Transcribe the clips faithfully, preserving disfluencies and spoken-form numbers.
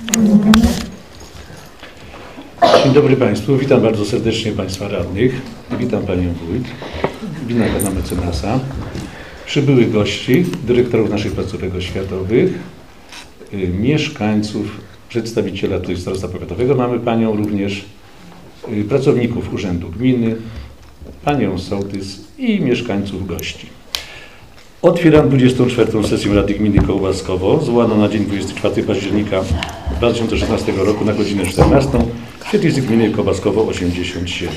Dzień dobry Państwu, witam bardzo serdecznie Państwa radnych, witam Panią Wójt, witam Pana mecenasa, przybyłych gości, dyrektorów naszych placówek oświatowych, y, mieszkańców, przedstawiciela tutaj starostwa powiatowego, mamy Panią również, y, pracowników Urzędu Gminy, Panią Sołtys i mieszkańców gości. Otwieram dwudziestą czwartą sesję Rady Gminy Kołbaskowo, zwołaną na dzień dwudziestego czwartego października dwa tysiące szesnastego roku na godzinę czternastą w świetlicy gminy Kołbaskowo osiemdziesiąt siedem.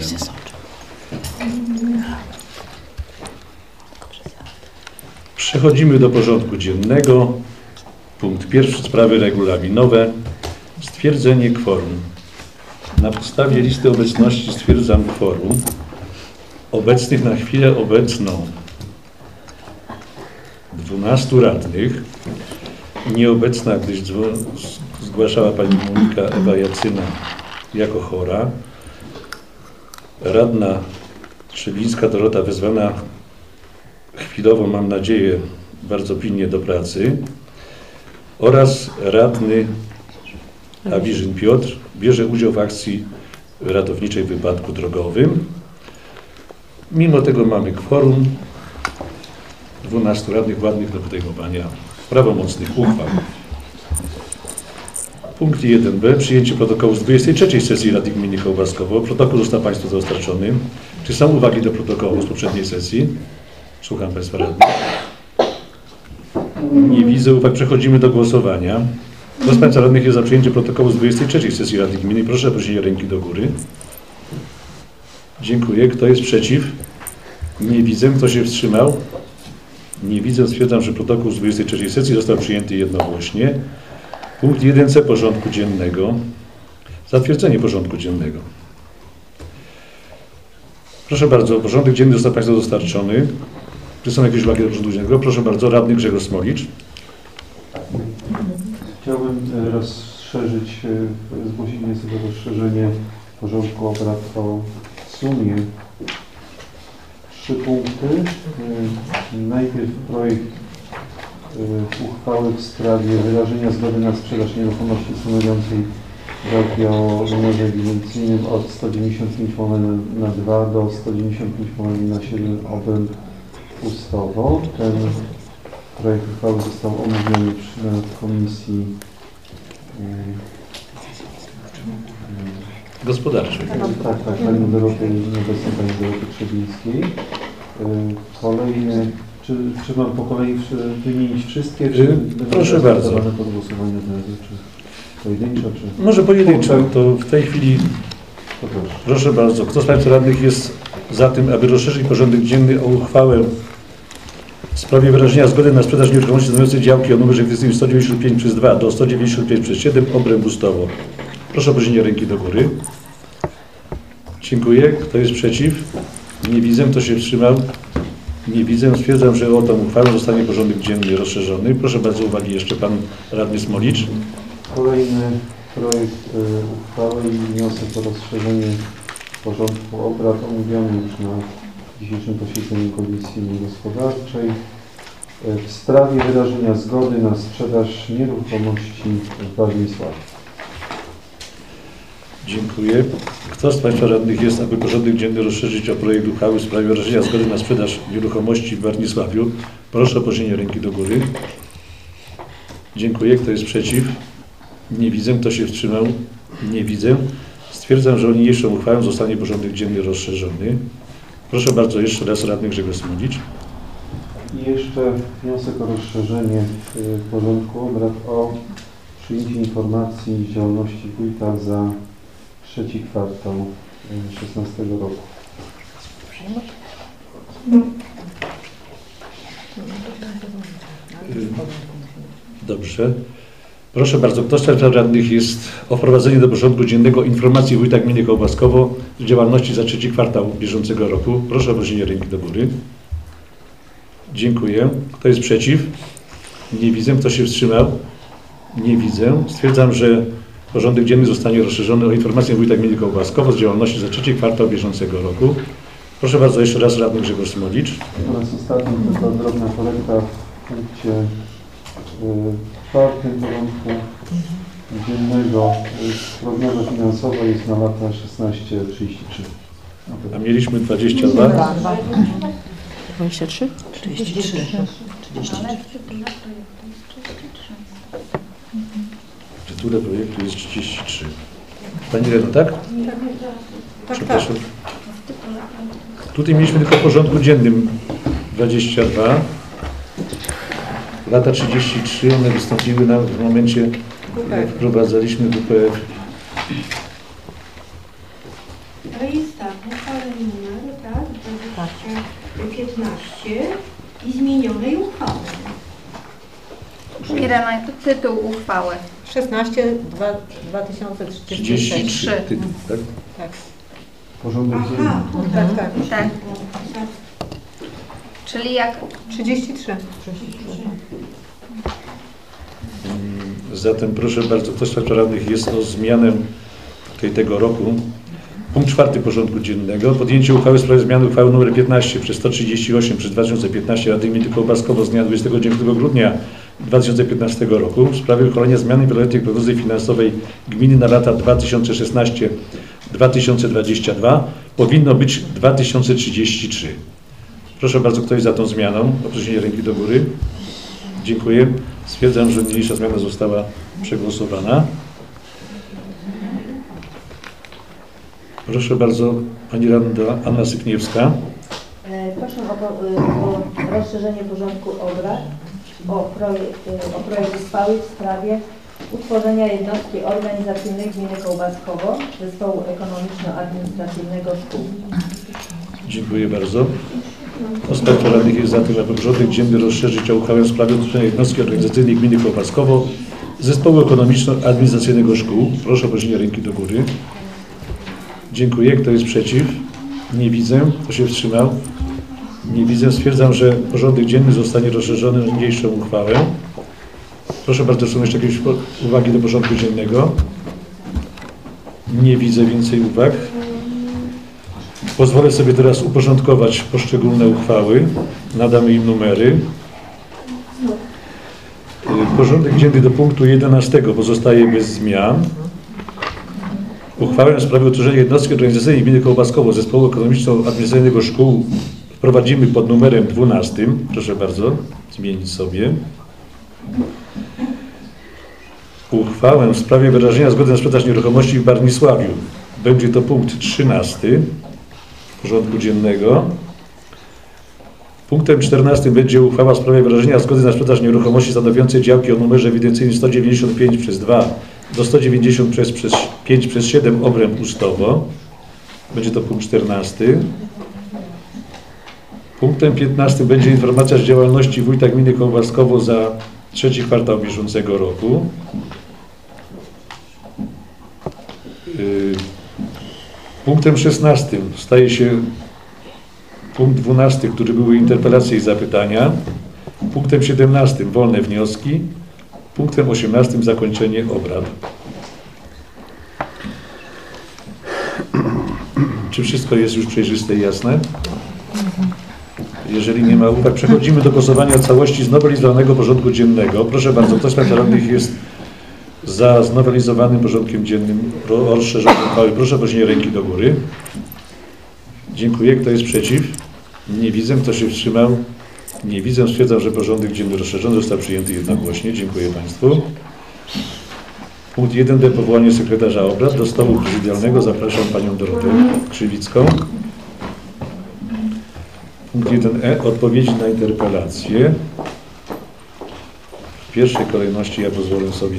Przechodzimy do porządku dziennego. Punkt pierwszy, sprawy regulaminowe. Stwierdzenie kworum. Na podstawie listy obecności stwierdzam kworum obecnych na chwilę obecną dwunastu radnych. Nieobecna, gdyż zgłaszała Pani Monika Ewa Jacyna jako chora. Radna Trzebińska Dorota wezwana chwilowo, mam nadzieję, bardzo pilnie do pracy. Oraz radny Awiżyn Piotr bierze udział w akcji ratowniczej w wypadku drogowym. Mimo tego mamy kworum dwunastu radnych ładnych do podejmowania prawomocnych uchwał. Punkt jeden b. Przyjęcie protokołu z dwudziestej trzeciej sesji Rady Gminy Kołbaskowo. Protokół został Państwu dostarczony. Czy są uwagi do protokołu z poprzedniej sesji? Słucham Państwa radnych. Nie widzę uwag. Przechodzimy do głosowania. Kto z Państwa radnych jest za przyjęciem protokołu z dwudziestej trzeciej sesji Rady Gminy? Proszę o podniesienie ręki do góry. Dziękuję. Kto jest przeciw? Nie widzę. Kto się wstrzymał? Nie widzę. Stwierdzam, że protokół z dwudziestej trzeciej sesji został przyjęty jednogłośnie. Punkt jeden c porządku dziennego. Zatwierdzenie porządku dziennego. Proszę bardzo, porządek dzienny został Państwu dostarczony. Czy są jakieś uwagi do porządku dziennego? Proszę bardzo, radny Grzegorz Smolić. Chciałbym rozszerzyć, zgłosić wniosek o rozszerzenie porządku obrad o w sumie trzy punkty. Najpierw projekt uchwały w sprawie wyrażenia zgody na sprzedaż nieruchomości stanowiącej działki o numerze ewidencyjnym od sto dziewięćdziesiąt pięć na dwa do sto dziewięćdziesiąt pięć na siedem obręb ustawowo. Ten projekt uchwały został omówiony w komisji gospodarczej. Tak, tak, Pani Doroty, nieobecnej Pani Doroty Trzebińskiej. Kolejny, czy, czy mam po kolei wymienić wszystkie? Czy proszę bardzo. Pod głosowanie czy pojedynczo, czy... Może pojedynczo, to w tej chwili to proszę. Proszę bardzo. Kto z Państwa radnych jest za tym, aby rozszerzyć porządek dzienny o uchwałę w sprawie wyrażenia zgody na sprzedaż nieruchomości stanowiącej działki o numerze ewidencyjnym sto dziewięćdziesiąt pięć przez dwa do sto dziewięćdziesiąt pięć przez siedem obręb ustawowo? Proszę o podniesienie ręki do góry. Dziękuję. Kto jest przeciw? Nie widzę. Kto się wstrzymał? Nie widzę. Stwierdzam, że o tą uchwałę zostanie porządek dzienny rozszerzony. Proszę bardzo, uwagi jeszcze Pan Radny Smolicz. Kolejny projekt uchwały i wniosek o rozszerzenie porządku obrad omówiony już na dzisiejszym posiedzeniu Komisji Gospodarczej w sprawie wyrażenia zgody na sprzedaż nieruchomości w Warmisławie. Dziękuję. Kto z Państwa radnych jest, aby porządek dzienny rozszerzyć o projekt uchwały w sprawie wyrażenia zgody na sprzedaż nieruchomości w Warnisławiu? Proszę o podniesienie ręki do góry. Dziękuję. Kto jest przeciw? Nie widzę. Kto się wstrzymał? Nie widzę. Stwierdzam, że o niniejszą uchwałą zostanie porządek dzienny rozszerzony. Proszę bardzo, jeszcze raz radny Grzegorz Smolić. I jeszcze wniosek o rozszerzenie porządku obrad o przyjęcie informacji z działalności wójta za trzeci kwartał dwa tysiące szesnastego roku. Dobrze. Proszę bardzo, kto z Państwa radnych jest o wprowadzenie do porządku dziennego informacji wójta gminy Kołbaskowo z działalności za trzeci kwartał bieżącego roku? Proszę o podniesienie ręki do góry. Dziękuję. Kto jest przeciw? Nie widzę. Kto się wstrzymał? Nie widzę. Stwierdzam, że porządek dzienny zostanie rozszerzony o informację wójta gminy Kołbaskowo z działalności za trzeci kwartał bieżącego roku. Proszę bardzo, jeszcze raz radny Grzegorz Smolicz. Oraz ostatnia tylko drobna korekta w punkcie y, czwartym porządku dziennego y, prognoza finansowa jest na lata szesnaście trzydzieści trzy. A mieliśmy dwadzieścia dwa. dwadzieścia trzy? trzydzieści trzy. Tytuł projektu jest trzydzieści trzy. Pani Reno, tak? Przepraszam. Tutaj mieliśmy tylko w porządku dziennym dwadzieścia dwa. Lata trzydzieści trzy, one wystąpiły nam w momencie, jak wprowadzaliśmy W P F. To jest tak, uchwale numer, tak, dwadzieścia piętnaście i zmienionej uchwały. Irena, tytuł uchwały. szesnaście dwa tysiące trzydzieści trzydzieści sześć. trzy tytuł, tak? Tak. Porządek Aha, dzienny. Tak, tak. Tak. Czyli jak trzydzieści trzy. Zatem proszę bardzo, kto z Państwa radnych jest o zmianę tej, tego roku. Punkt czwarty porządku dziennego. Podjęcie uchwały w sprawie zmiany uchwały nr piętnaście przez sto trzydzieści osiem przez dwa tysiące piętnaście Rady Gminy Kołbaskowo z dnia dwudziestego dziewiątego grudnia dwa tysiące piętnastego roku w sprawie uchwalenia zmiany wieloletniej prognozy finansowej gminy na lata dwa tysiące szesnaście do dwa tysiące dwudziestego drugiego powinno być dwa tysiące trzydzieści trzy. Proszę bardzo, kto jest za tą zmianą? O podniesienie ręki do góry. Dziękuję. Stwierdzam, że niniejsza zmiana została przegłosowana. Proszę bardzo, Pani Radna Anna Sykniewska. Proszę o, o rozszerzenie porządku obrad o projekt, o projekt uchwały w sprawie utworzenia jednostki organizacyjnej gminy Kołbaskowo, zespołu ekonomiczno-administracyjnego szkół. Dziękuję bardzo. Kto z Państwa radnych jest za tym, aby porządek dzienny rozszerzyć o uchwałę w sprawie utworzenia jednostki organizacyjnej gminy Kołbaskowo, zespołu ekonomiczno-administracyjnego szkół? Proszę o podniesienie ręki do góry. Dziękuję. Kto jest przeciw? Nie widzę. Kto się wstrzymał? Nie widzę. Stwierdzam, że porządek dzienny zostanie rozszerzony o niniejszą uchwałę. Proszę bardzo, są jeszcze jakieś uwagi do porządku dziennego? Nie widzę więcej uwag. Pozwolę sobie teraz uporządkować poszczególne uchwały. Nadamy im numery. Porządek dzienny do punktu jedenastego pozostaje bez zmian. Uchwałę w sprawie utworzenia jednostki organizacyjnej gminy Kołbaskowo zespołu ekonomiczno-administracyjnego szkół wprowadzimy pod numerem dwunastym. Proszę bardzo, zmienić sobie. Uchwałę w sprawie wyrażenia zgody na sprzedaż nieruchomości w Barnisławiu. Będzie to punkt trzynasty porządku dziennego. Punktem czternastym będzie uchwała w sprawie wyrażenia zgody na sprzedaż nieruchomości stanowiącej działki o numerze ewidencyjnym sto dziewięćdziesiąt pięć przez dwa do sto dziewięćdziesiąt przez, przez pięć przez siedem obręb Ustowo. Będzie to punkt czternasty. Punktem piętnastym będzie informacja z działalności wójta gminy Kołbaskowo za trzeci kwartał bieżącego roku. Punktem szesnastym staje się punkt dwunasty, który były interpelacje i zapytania. Punktem siedemnastym wolne wnioski. Punktem osiemnastym zakończenie obrad. Czy wszystko jest już przejrzyste i jasne? Jeżeli nie ma uwag, przechodzimy do głosowania całości znowelizowanego porządku dziennego. Proszę bardzo, kto z Państwa radnych jest za znowelizowanym porządkiem dziennym o rozszerzonej uchwały? Proszę o podniesienie ręki do góry. Dziękuję. Kto jest przeciw? Nie widzę. Kto się wstrzymał? Nie widzę. Stwierdzam, że porządek dzienny rozszerzony został przyjęty jednogłośnie. Dziękuję Państwu. Punkt jeden D. Powołanie sekretarza obrad. Do stołu prezydialnego zapraszam Panią Dorotę Krzywicką. Punkt jeden E. Odpowiedzi na interpelacje. W pierwszej kolejności ja pozwolę sobie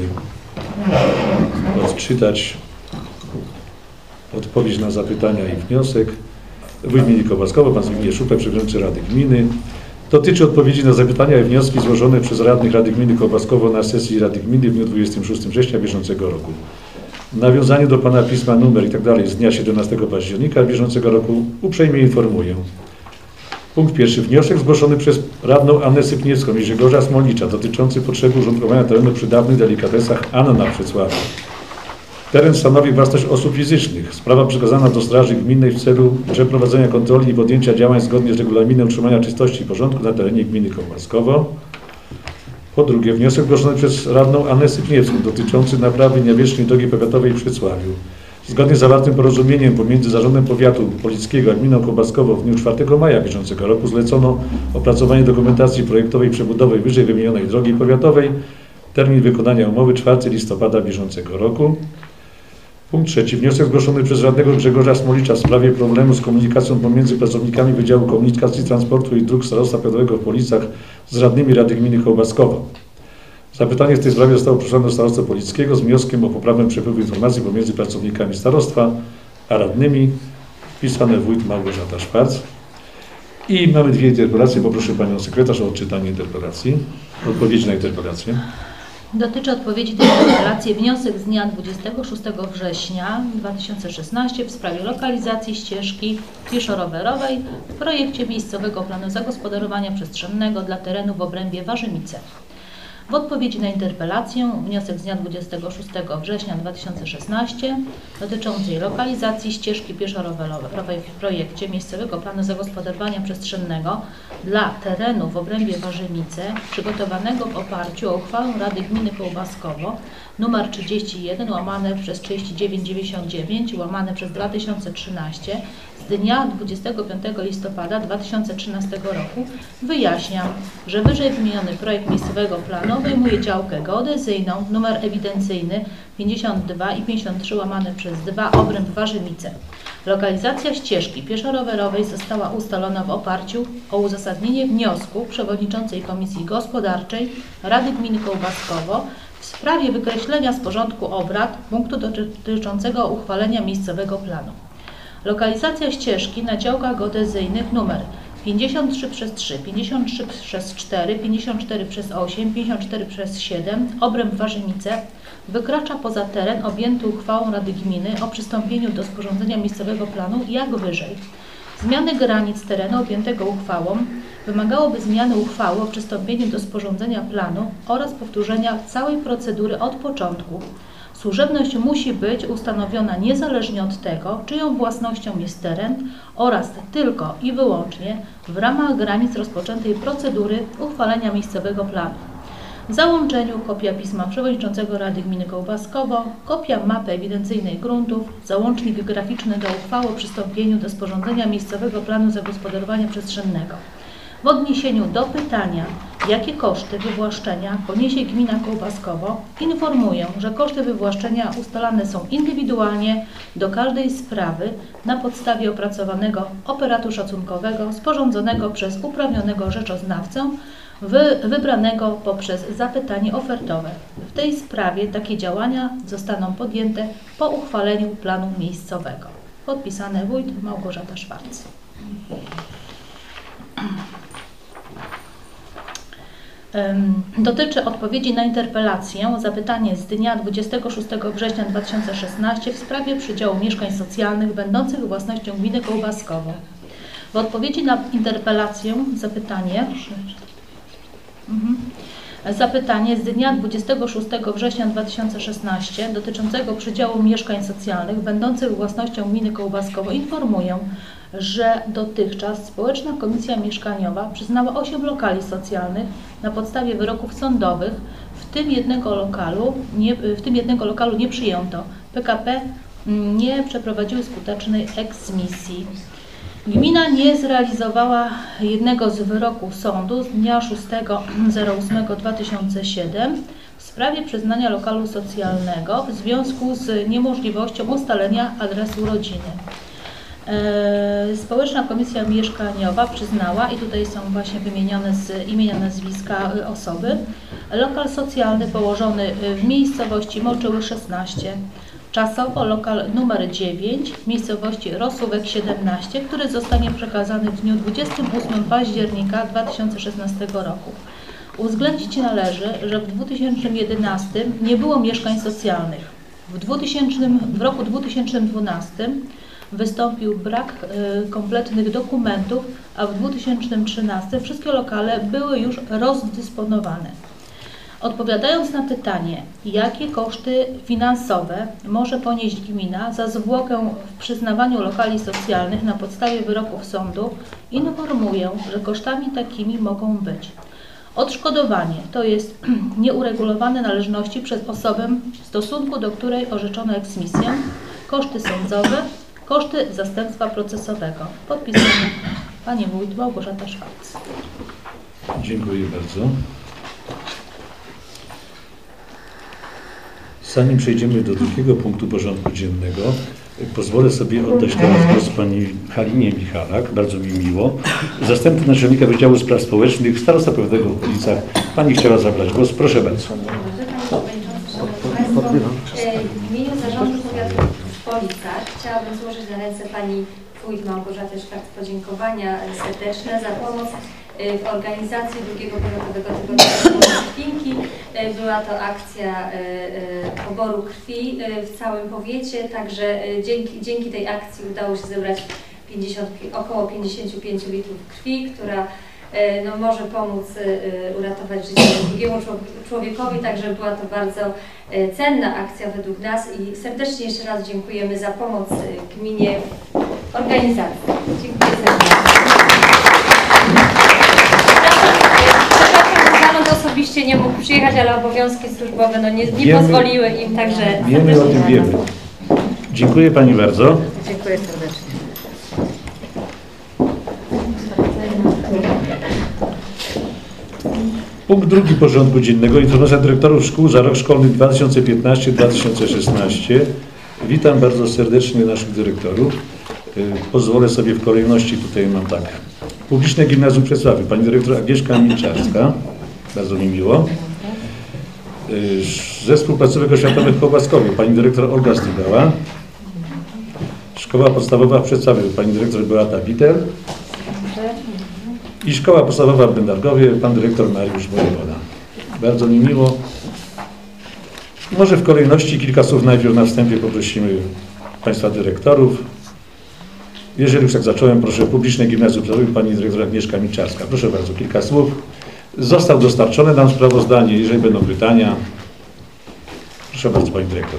odczytać odpowiedź na zapytania i wniosek. Wójt Gminy Kołbaskowo, Pan Zbigniew Szupek, Przewodniczący Rady Gminy. Dotyczy odpowiedzi na zapytania i wnioski złożone przez radnych Rady Gminy Kołbaskowo na sesji Rady Gminy w dniu dwudziestego szóstego września bieżącego roku. W nawiązaniu do Pana pisma numer i tak dalej z dnia siedemnastego października bieżącego roku uprzejmie informuję. Punkt pierwszy. Wniosek zgłoszony przez radną Annę Sypniewską i Grzegorza Smolnicza dotyczący potrzeby użytkowania terenu przy dawnych delikatesach Anna w Wrocławiu. Teren stanowi własność osób fizycznych. Sprawa przekazana do Straży Gminnej w celu przeprowadzenia kontroli i podjęcia działań zgodnie z regulaminem utrzymania czystości i porządku na terenie gminy Kołbaskowo. Po drugie, wniosek zgłoszony przez radną Annę Sypniewską dotyczący naprawy nawierzchni drogi powiatowej w Przycławiu. Zgodnie z zawartym porozumieniem pomiędzy Zarządem Powiatu Polickiego a Gminą Kołbaskowo w dniu czwartego maja bieżącego roku zlecono opracowanie dokumentacji projektowej przebudowy wyżej wymienionej drogi powiatowej. Termin wykonania umowy czwartego listopada bieżącego roku. Punkt trzeci. Wniosek zgłoszony przez radnego Grzegorza Smolicza w sprawie problemu z komunikacją pomiędzy pracownikami Wydziału Komunikacji Transportu i Dróg Starostwa Powiatowego w Policach z radnymi Rady Gminy Kołbaskowo. Zapytanie w tej sprawie zostało proszone do Starostwa Polickiego z wnioskiem o poprawę przepływu informacji pomiędzy pracownikami starostwa a radnymi. Wpisane wójt Małgorzata Szwarc. I mamy dwie interpelacje. Poproszę Panią Sekretarz o odczytanie interpelacji. Odpowiedzi na interpelację. Dotyczy odpowiedzi tej interpelacji wniosek z dnia dwudziestego szóstego września dwa tysiące szesnastego w sprawie lokalizacji ścieżki pieszo-rowerowej w projekcie miejscowego planu zagospodarowania przestrzennego dla terenu w obrębie Warzymice. W odpowiedzi na interpelację wniosek z dnia dwudziestego szóstego września dwa tysiące szesnastego dotyczącej lokalizacji ścieżki pieszo-rowerowej w projekcie miejscowego planu zagospodarowania przestrzennego dla terenu w obrębie Warzymice przygotowanego w oparciu o uchwałę Rady Gminy Kołbaskowo nr trzydzieści jeden łamane przez trzydzieści dziewięć dziewięćdziesiąt dziewięć łamane przez dwa tysiące trzynaście z dnia dwudziestego piątego listopada dwa tysiące trzynastego roku wyjaśniam, że wyżej wymieniony projekt miejscowego planu obejmuje działkę geodezyjną, numer ewidencyjny pięćdziesiąt dwa i pięćdziesiąt trzy łamane przez dwa obręb Warzymice. Lokalizacja ścieżki pieszo-rowerowej została ustalona w oparciu o uzasadnienie wniosku przewodniczącej Komisji Gospodarczej Rady Gminy Kołbaskowo w sprawie wykreślenia z porządku obrad punktu dotyczącego uchwalenia miejscowego planu. Lokalizacja ścieżki na działkach geodezyjnych numer pięćdziesiąt trzy przez trzy, pięćdziesiąt trzy przez cztery, pięćdziesiąt cztery przez osiem, pięćdziesiąt cztery przez siedem, obręb Warzymice, wykracza poza teren objęty uchwałą Rady Gminy o przystąpieniu do sporządzenia miejscowego planu jak wyżej. Zmiany granic terenu objętego uchwałą wymagałoby zmiany uchwały o przystąpieniu do sporządzenia planu oraz powtórzenia całej procedury od początku. Służebność musi być ustanowiona niezależnie od tego, czyją własnością jest teren oraz tylko i wyłącznie w ramach granic rozpoczętej procedury uchwalenia miejscowego planu. W załączeniu kopia pisma przewodniczącego Rady Gminy Kołbaskowo, kopia mapy ewidencyjnej gruntów, załącznik graficzny do uchwały o przystąpieniu do sporządzenia miejscowego planu zagospodarowania przestrzennego. W odniesieniu do pytania, jakie koszty wywłaszczenia poniesie gmina Kołbaskowo, informuję, że koszty wywłaszczenia ustalane są indywidualnie do każdej sprawy na podstawie opracowanego operatu szacunkowego sporządzonego przez uprawnionego rzeczoznawcę wy, wybranego poprzez zapytanie ofertowe. W tej sprawie takie działania zostaną podjęte po uchwaleniu planu miejscowego. Podpisane wójt Małgorzata Szwarc. Dotyczy odpowiedzi na interpelację o zapytanie z dnia dwudziestego szóstego września dwa tysiące szesnastego w sprawie przydziału mieszkań socjalnych będących własnością gminy Kołbaskowo. W odpowiedzi na interpelację zapytanie mhm, zapytanie z dnia dwudziestego szóstego września dwa tysiące szesnastego dotyczącego przydziału mieszkań socjalnych będących własnością gminy Kołbaskowo informuję, że dotychczas Społeczna Komisja Mieszkaniowa przyznała osiem lokali socjalnych na podstawie wyroków sądowych, w tym jednego lokalu nie, w tym jednego lokalu nie przyjęto. P K P nie przeprowadziły skutecznej eksmisji. Gmina nie zrealizowała jednego z wyroków sądu z dnia szóstego ósmego dwa tysiące siódmego w sprawie przyznania lokalu socjalnego w związku z niemożliwością ustalenia adresu rodziny. Społeczna Komisja Mieszkaniowa przyznała, i tutaj są właśnie wymienione z imienia, nazwiska osoby, lokal socjalny położony w miejscowości Moczyły szesnaście, czasowo lokal numer dziewięć w miejscowości Rosówek siedemnaście, który zostanie przekazany w dniu dwudziestego ósmego października dwa tysiące szesnastego roku. Uwzględnić należy, że w dwa tysiące jedenastym nie było mieszkań socjalnych. W, dwutysięcznym, w roku dwa tysiące dwunastym wystąpił brak y, kompletnych dokumentów, a w dwa tysiące trzynastym wszystkie lokale były już rozdysponowane. Odpowiadając na pytanie, jakie koszty finansowe może ponieść gmina za zwłokę w przyznawaniu lokali socjalnych na podstawie wyroków sądu, informuję, że kosztami takimi mogą być Odszkodowanie to jest nieuregulowane należności przez osobę, w stosunku do której orzeczono eksmisję, koszty sądowe, koszty zastępstwa procesowego. Podpisana Pani Wójt Małgorzata Szwarc. Dziękuję bardzo. Zanim przejdziemy do drugiego punktu porządku dziennego, pozwolę sobie oddać teraz głos Pani Halinie Michalak, bardzo mi miło, zastępcy naczelnika Wydziału Spraw Społecznych, starosta powiatowego w Okolicach. Pani chciała zabrać głos, proszę bardzo. W imieniu Zarządu Powiatu w Policach chciałabym złożyć na ręce Pani Wójt Małgorzaty Szwarc podziękowania serdeczne za pomoc w organizacji drugiego powiatowego tygodnia krwinki. Była to akcja poboru krwi w całym powiecie, także dzięki, dzięki tej akcji udało się zebrać pięćdziesiąt, około pięćdziesiąt pięć litrów krwi, która no, może pomóc uratować życie drugiemu człowiekowi, także była to bardzo cenna akcja według nas i serdecznie jeszcze raz dziękujemy za pomoc gminie w organizacji. Dziękuję serdecznie. Zarząd osobiście nie mógł przyjechać, ale obowiązki służbowe no, nie, nie wiemy, pozwoliły im, także wiemy o tym wiemy. Dziękuję Pani bardzo. Dziękuję serdecznie. Punkt drugi porządku dziennego. Informacja dyrektorów szkół za rok szkolny dwa tysiące piętnasty dwa tysiące szesnasty. Witam bardzo serdecznie naszych dyrektorów. Pozwolę sobie w kolejności, tutaj mam tak. Publiczne Gimnazjum w Wrocławiu. Pani dyrektor Agnieszka Milczarska. Bardzo mi miło. Zespół Placówek Oświatowych w Kołbaskowie. Pani dyrektor Olga Stygała. Szkoła Podstawowa w Przedstawiu. Pani dyrektor Beata Biter. I Szkoła Podstawowa w Będargowie, pan dyrektor Mariusz Wojewoda. Bardzo mi miło. Może w kolejności kilka słów najpierw na wstępie poprosimy Państwa dyrektorów. Jeżeli już tak zacząłem, proszę, Publiczne Gimnazjum w Wrocławiu, pani dyrektor Agnieszka Milczarska. Proszę bardzo, kilka słów. Został dostarczone nam sprawozdanie, jeżeli będą pytania. Proszę bardzo, pani dyrektor.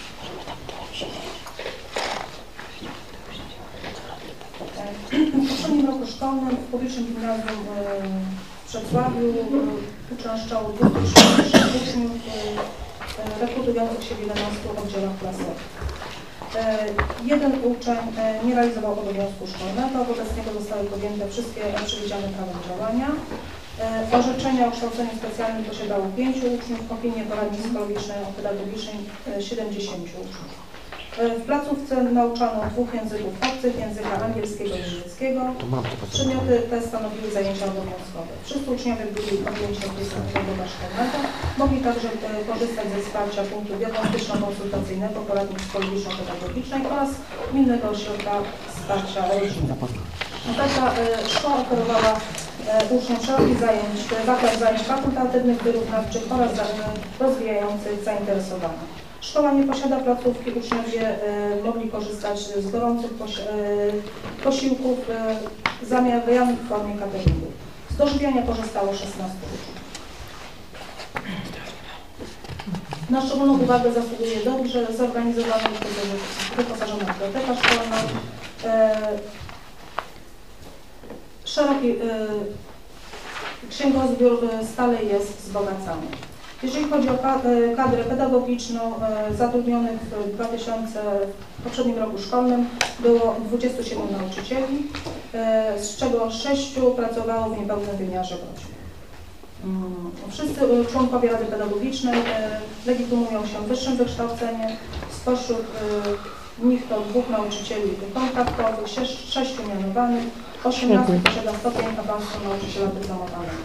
W poprzednim roku szkolnym w Publicznym Gimnazjum w Wrocławiu uczęszczało dwieście trzydzieści sześć uczniów rekrutujących się w jedenastu oddziałach klasowych. Jeden uczeń nie realizował obowiązku szkolnego, wobec niego zostały podjęte wszystkie przewidziane prawem działania. Orzeczenia o kształceniu specjalnym posiadało pięciu uczniów, opinię poradni psychologiczno-pedagogicznej siedemdziesięciu uczniów. W placówce nauczano dwóch języków obcych, języka angielskiego i niemieckiego. Przedmioty te stanowiły zajęcia obowiązkowe. Wszyscy uczniowie byli objęci okresem powiadowego szkolnego. Mogli także korzystać ze wsparcia punktu diagnostyczno-konsultacyjnego, poradni psychologiczno-pedagogicznej oraz innego ośrodka wsparcia rodziny. Taka szkoła oferowała uczniom szeroki zajęć, zakład zajęć fakultatywnych, wyrównawczych oraz rozwijających zainteresowania. Szkoła nie posiada placówki, uczniowie e, mogli korzystać z gorących posi e, posiłków e, zamawianych w formie cateringu. Z dożywiania korzystało szesnastu uczniów. Na szczególną uwagę zasługuje dobrze zorganizowana i wyposażona biblioteka szkolna. E, szeroki e, księgozbiór e, stale jest wzbogacany. Jeżeli chodzi o kadrę pedagogiczną, zatrudnionych w dwa tysiące, w poprzednim roku szkolnym było dwudziestu siedmiu nauczycieli, z czego sześciu pracowało w niepełnym wymiarze godzin. Wszyscy członkowie Rady Pedagogicznej legitymują się wyższym wykształceniem, spośród nich to dwóch nauczycieli kontraktowych, sześciu mianowanych, osiemnastu posiada stopień awansu nauczyciela dyplomowanego.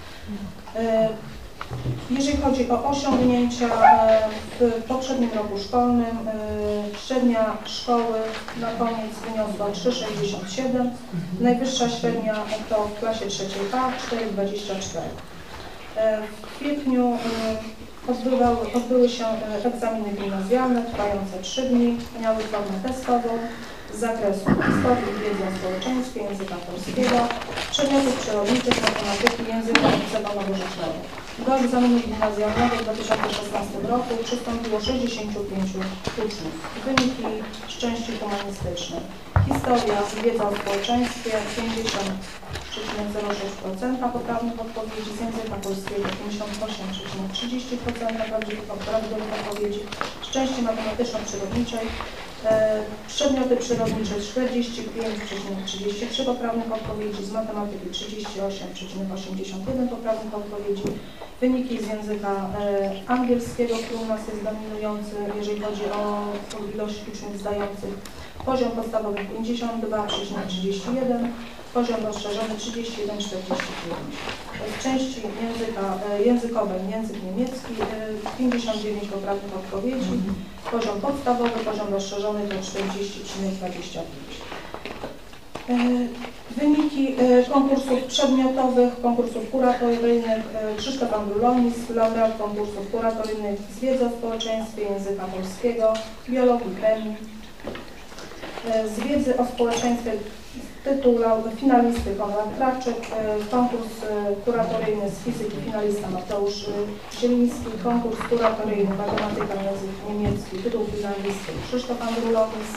Jeżeli chodzi o osiągnięcia, w poprzednim roku szkolnym średnia szkoły na koniec wyniosła trzy przecinek sześćdziesiąt siedem, najwyższa średnia to w klasie trzeciej A cztery przecinek dwadzieścia cztery. W kwietniu odbywały, odbyły się egzaminy gimnazjalne trwające trzy dni, miały formę testową z zakresu historii, wiedzy o społeczeństwie, języka polskiego, przedmiotów przyrodniczych, matematyki, języka obcego nowożytnego. Do egzaminu gimnazjalnego w dwa tysiące szesnastym roku przystąpiło sześćdziesięciu pięciu uczniów. Wyniki z części humanistycznej. Historia, wiedza o społeczeństwie pięćdziesiąt przecinek zero sześć procent poprawnych odpowiedzi, z języka polskiego pięćdziesiąt osiem przecinek trzydzieści procent prawidłowych odpowiedzi, z części matematyczno-przyrodniczej e, przedmioty przyrodnicze czterdzieści pięć przecinek trzydzieści trzy poprawnych odpowiedzi, z matematyki trzydzieści osiem przecinek osiemdziesiąt jeden poprawnych odpowiedzi, wyniki z języka e, angielskiego, który u nas jest dominujący, jeżeli chodzi o ilość uczniów zdających, poziom podstawowy pięćdziesiąt dwa przecinek trzydzieści jeden, poziom rozszerzony trzydzieści jeden przecinek czterdzieści dziewięć. Z części języka, e, językowej język niemiecki e, pięćdziesiąt dziewięć poprawnych odpowiedzi, poziom podstawowy, poziom rozszerzony to czterdzieści przecinek dwadzieścia pięć. E, Wyniki e, konkursów przedmiotowych, konkursów kuratoryjnych, e, Krzysztof Andrulonis, laureat konkursów kuratoryjnych z wiedzy o społeczeństwie, języka polskiego, biologii, chemii. E, z wiedzy o społeczeństwie tytuł finalisty Konrad Krawczyk, e, konkurs e, kuratoryjny z fizyki finalista Mateusz e, Zieliński, konkurs kuratoryjny matematyka, język niemiecki, tytuł finalisty Krzysztof Andrulonis.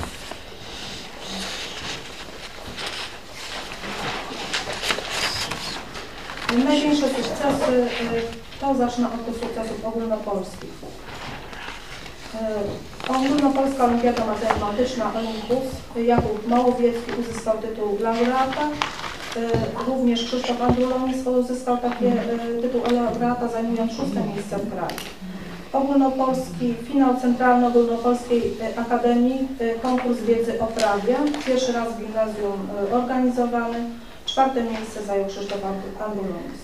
Największe sukcesy, to zacznę od tych sukcesów ogólnopolskich. Ogólnopolska Olimpiada Matematyczna Olympus, Jakub Małowiecki uzyskał tytuł laureata, również Krzysztof Andrulonis uzyskał taki tytuł laureata, zajmując szóste miejsce w kraju. Ogólnopolski finał centralny Ogólnopolskiej Akademii, konkurs wiedzy o prawie, pierwszy raz w gimnazjum organizowany. Czwarte miejsce zajął Krzysztof Andrulonis.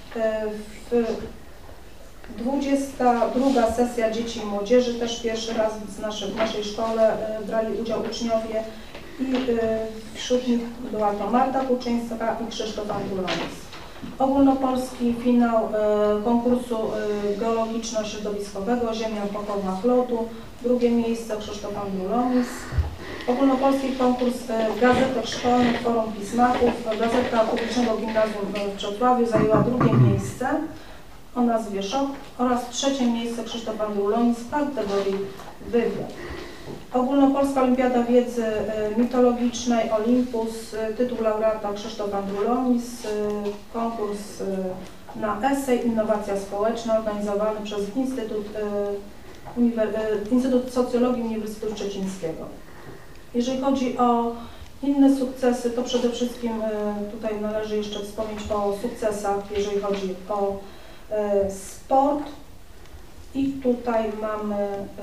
dwudziesta druga sesja dzieci i młodzieży, też pierwszy raz w naszej, w naszej szkole brali udział uczniowie i wśród nich była to Marta Kuczyńska i Krzysztof Andrulonis. Ogólnopolski finał konkursu geologiczno-środowiskowego Ziemia w okowach lodu, drugie miejsce Krzysztof Andrulonis. Ogólnopolski konkurs gazetek szkolnych Forum Pismaków, Gazeta Publicznego Gimnazjum w Wrocławiu zajęła drugie miejsce o nazwie Szok oraz trzecie miejsce Krzysztof Andrulonis w kategorii wywiad. Ogólnopolska Olimpiada Wiedzy Mitologicznej Olympus, tytuł laureata Krzysztof Andrulonis, konkurs na esej Innowacja Społeczna organizowany przez Instytut, Instytut Socjologii Uniwersytetu Szczecińskiego. Jeżeli chodzi o inne sukcesy, to przede wszystkim tutaj należy jeszcze wspomnieć o sukcesach, jeżeli chodzi o sport. I tutaj mamy...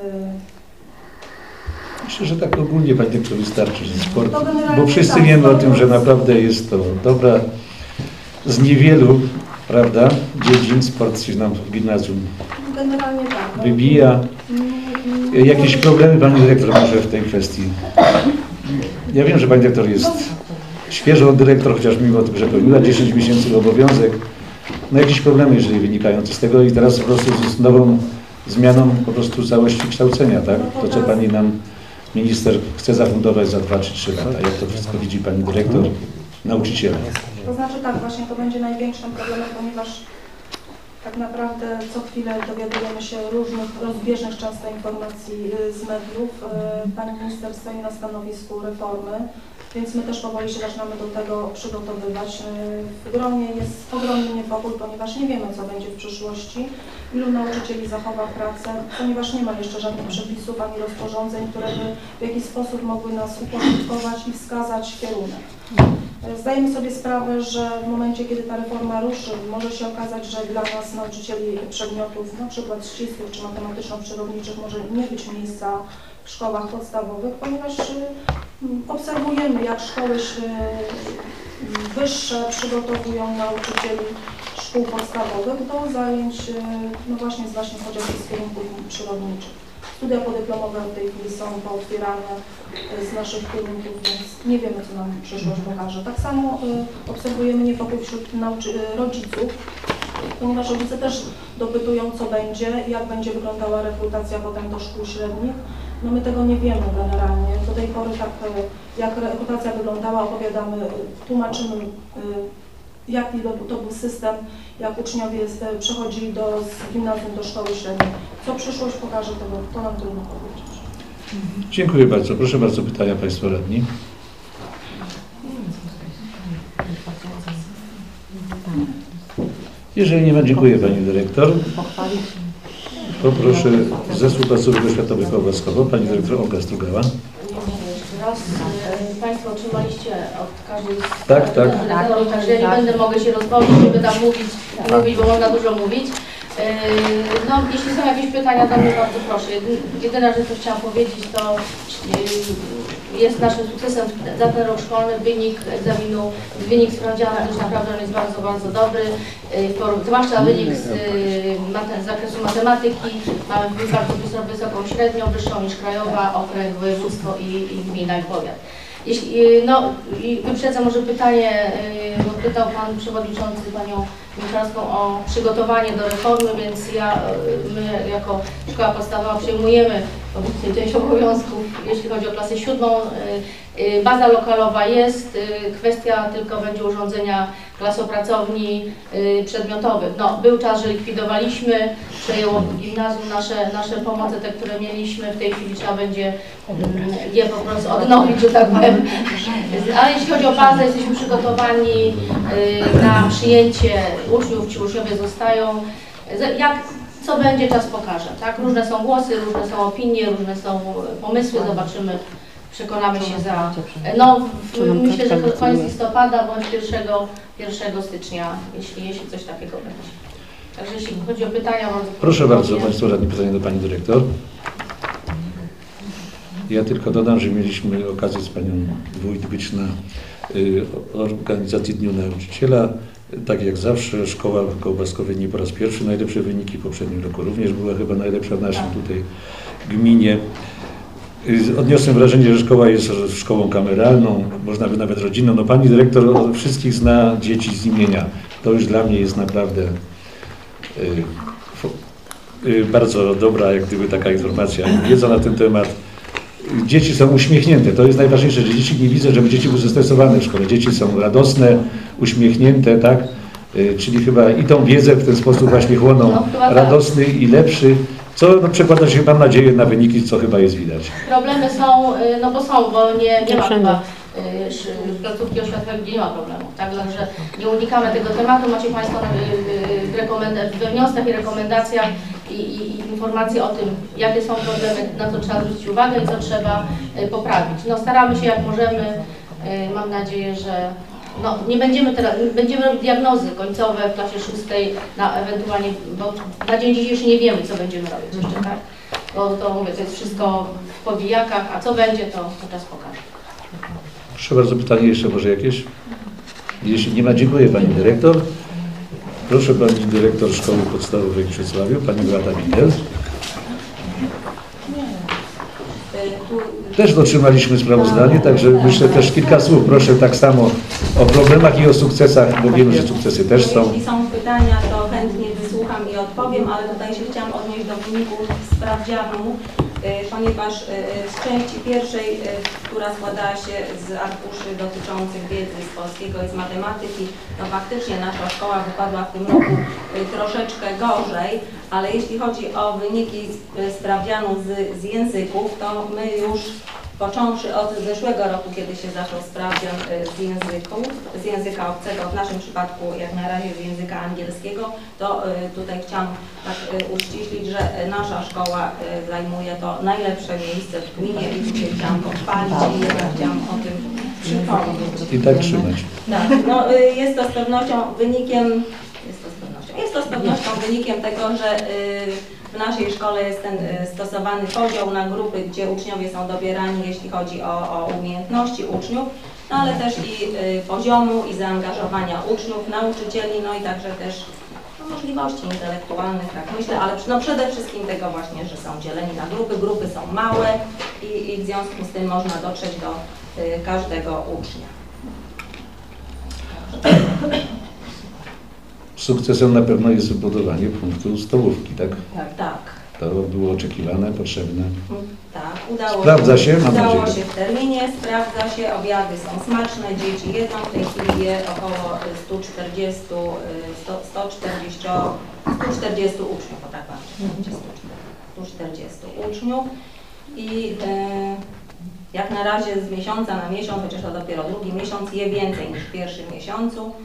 Myślę, że tak ogólnie Pani Dyrektor wystarczy, że sport, To bo wszyscy tak, wiemy o sport tym, że naprawdę jest to dobra, z niewielu, prawda, dziedzin sport się nam w gimnazjum Generalnie tak. No, wybija. Jakieś problemy Pani Dyrektor może w tej kwestii? Ja wiem, że Pani Dyrektor jest świeżo dyrektor, chociaż mimo tego, że pełniła dziesięć miesięcy obowiązek. No jakieś problemy, jeżeli wynikające z tego i teraz po prostu z nową zmianą po prostu całości kształcenia, tak? To, co Pani nam minister chce zafundować za dwa czy trzy lata. Jak to wszystko widzi Pani Dyrektor, nauczyciele? To znaczy tak, właśnie to będzie największym problemem, ponieważ tak naprawdę co chwilę dowiadujemy się różnych rozbieżnych często informacji z mediów. Pani minister stoi na stanowisku reformy, więc my też powoli się zaczynamy do tego przygotowywać. W gronie jest ogromny niepokój, ponieważ nie wiemy, co będzie w przyszłości, ilu nauczycieli zachowa pracę, ponieważ nie ma jeszcze żadnych przepisów ani rozporządzeń, które by w jakiś sposób mogły nas uporządkować i wskazać kierunek. Zdajemy sobie sprawę, że w momencie, kiedy ta reforma ruszy, może się okazać, że dla nas, nauczycieli przedmiotów, na przykład ścisłych czy matematyczno-przyrodniczych, może nie być miejsca w szkołach podstawowych, ponieważ obserwujemy, jak szkoły wyższe przygotowują nauczycieli szkół podstawowych do zajęć, no właśnie, z właśnie chociażby z kierunków przyrodniczych. Studia podyplomowe w tej chwili są pootwierane z naszych kierunków, więc nie wiemy, co nam przyszłość pokaże. Tak samo y, obserwujemy niepokój wśród nauczy, rodziców, ponieważ rodzice też dopytują, co będzie, jak będzie wyglądała rekrutacja potem do szkół średnich. No my tego nie wiemy generalnie. Do tej pory tak, jak rekrutacja wyglądała, opowiadamy, tłumaczymy, y, jaki to był system, jak uczniowie przechodzili do, z gimnazjum do szkoły średniej. Co przyszłość pokaże, tego, to nam trudno powiedzieć. Dziękuję bardzo. Proszę bardzo, pytania Państwo radni. Jeżeli nie ma, dziękuję Pani Dyrektor. Poproszę Zespół Placówek Oświatowych Kołbaskowo, Pani Dyrektor Olga Strugała. Raz Państwo otrzymaliście od każdej z Tak, tak. dyrektorów, także ja nie będę mogę się rozwodzić, żeby tam mówić, mówić, bo można dużo mówić. No, jeśli są jakieś pytania do mnie, bardzo proszę. Jedyna rzecz, co chciałam powiedzieć, to jest naszym sukcesem za ten rok szkolny wynik egzaminu, wynik sprawdzianu, też naprawdę on jest bardzo, bardzo dobry, zwłaszcza wynik z, z zakresu matematyki. Mamy bardzo wysoką średnią, wyższą niż krajowa, okręg, województwo i, i gmina i powiat. Jeśli, no, wyprzedzam może pytanie, bo pytał Pan Przewodniczący Panią Michalską o przygotowanie do reformy, więc ja, my jako szkoła podstawowa przejmujemy część obowiązków, jeśli chodzi o klasę siódmą. Baza lokalowa jest, kwestia tylko będzie urządzenia klasopracowni przedmiotowych. No, był czas, że likwidowaliśmy, przejęło gimnazjum nasze, nasze pomoce, te, które mieliśmy, w tej chwili trzeba będzie je po prostu odnowić, że tak powiem. Ale jeśli chodzi o bazę, jesteśmy przygotowani na przyjęcie uczniów, ci uczniowie zostają. Jak, co będzie, czas pokaże, tak? Różne są głosy, różne są opinie, różne są pomysły, zobaczymy. Przekonamy się za, no w, myślę, że koniec listopada bądź pierwszego stycznia, jeśli, jeśli coś takiego będzie. Także jeśli chodzi o pytania, bardzo proszę bardzo, Państwo radni, pytanie do Pani Dyrektor. Ja tylko dodam, że mieliśmy okazję z Panią Wójt być na y, organizacji Dniu Nauczyciela. Tak jak zawsze, szkoła w Kołbaskowie nie po raz pierwszy, najlepsze wyniki w poprzednim roku również była chyba najlepsza w naszym tutaj gminie. Odniosłem wrażenie, że szkoła jest szkołą kameralną, można by nawet rodzinną. No Pani Dyrektor wszystkich zna dzieci z imienia. To już dla mnie jest naprawdę y, y, bardzo dobra, jak gdyby taka informacja, wiedza na ten temat. Dzieci są uśmiechnięte, to jest najważniejsze, że dzieci, nie widzę, żeby dzieci były zestresowane w szkole. Dzieci są radosne, uśmiechnięte, tak? Y, czyli chyba i tą wiedzę w ten sposób właśnie chłoną, no, radosny i lepszy. Co no, przekłada się, mam nadzieję, na wyniki, co chyba jest widać. Problemy są, no bo są, bo nie, nie ma chyba placówki oświatowej, gdzie nie ma problemów, tak? Także nie unikamy tego tematu. Macie Państwo we wnioskach i rekomendacjach i, i, i informacje o tym, jakie są problemy, na co trzeba zwrócić uwagę i co trzeba poprawić. No staramy się jak możemy, mam nadzieję, że no, nie będziemy teraz, będziemy robić diagnozy końcowe w klasie szóstej, na ewentualnie, bo na dzień dzisiejszy nie wiemy, co będziemy robić jeszcze, tak? Bo to mówię, to jest wszystko w powijakach, a co będzie, to, to czas pokaże. Proszę bardzo, pytanie jeszcze może jakieś? Jeśli nie ma, dziękuję Pani Dyrektor. Proszę Pani Dyrektor Szkoły Podstawowej w Wrocławiu, Pani Beata Windel. Też otrzymaliśmy sprawozdanie, także myślę też kilka słów. Proszę tak samo o problemach i o sukcesach, bo wiemy, że sukcesy też są. Jeśli są pytania, to chętnie wysłucham i odpowiem, ale tutaj się chciałam odnieść do wyników sprawdzianu, ponieważ z części pierwszej, która składała się z arkuszy dotyczących wiedzy z polskiego i z matematyki, no faktycznie nasza szkoła wypadła w tym roku troszeczkę gorzej, ale jeśli chodzi o wyniki sprawdzianu z, z języków, to my już począwszy od zeszłego roku, kiedy się zaczął sprawdzian z języków, z języka obcego, w naszym przypadku jak na razie z języka angielskiego, to tutaj chciałam tak uściślić, że nasza szkoła zajmuje to najlepsze miejsce w gminie i tutaj chciałam pochwalić i chciałam o tym przypomnieć. I tak trzymać. Tak, no jest to z pewnością wynikiem, jest to z pewnością, jest to z pewnością wynikiem tego, że w naszej szkole jest ten stosowany podział na grupy, gdzie uczniowie są dobierani, jeśli chodzi o, o umiejętności uczniów, no ale też i y, poziomu i zaangażowania uczniów, nauczycieli, no i także też no, możliwości intelektualnych, tak myślę, ale no, przede wszystkim tego właśnie, że są dzieleni na grupy, grupy są małe i, i w związku z tym można dotrzeć do y, każdego ucznia. Sukcesem na pewno jest wybudowanie punktu stołówki, tak? Tak, tak. To było oczekiwane, potrzebne. Tak, udało sprawdza się, mam udało nadzieję. się w terminie, sprawdza się, obiady są smaczne, dzieci jedzą, w tej chwili je około stu czterdziestu, stu czterdziestu uczniów, o tak patrzę, stu czterdziestu uczniów i e, jak na razie z miesiąca na miesiąc, chociaż to dopiero drugi miesiąc, je więcej niż w pierwszym miesiącu.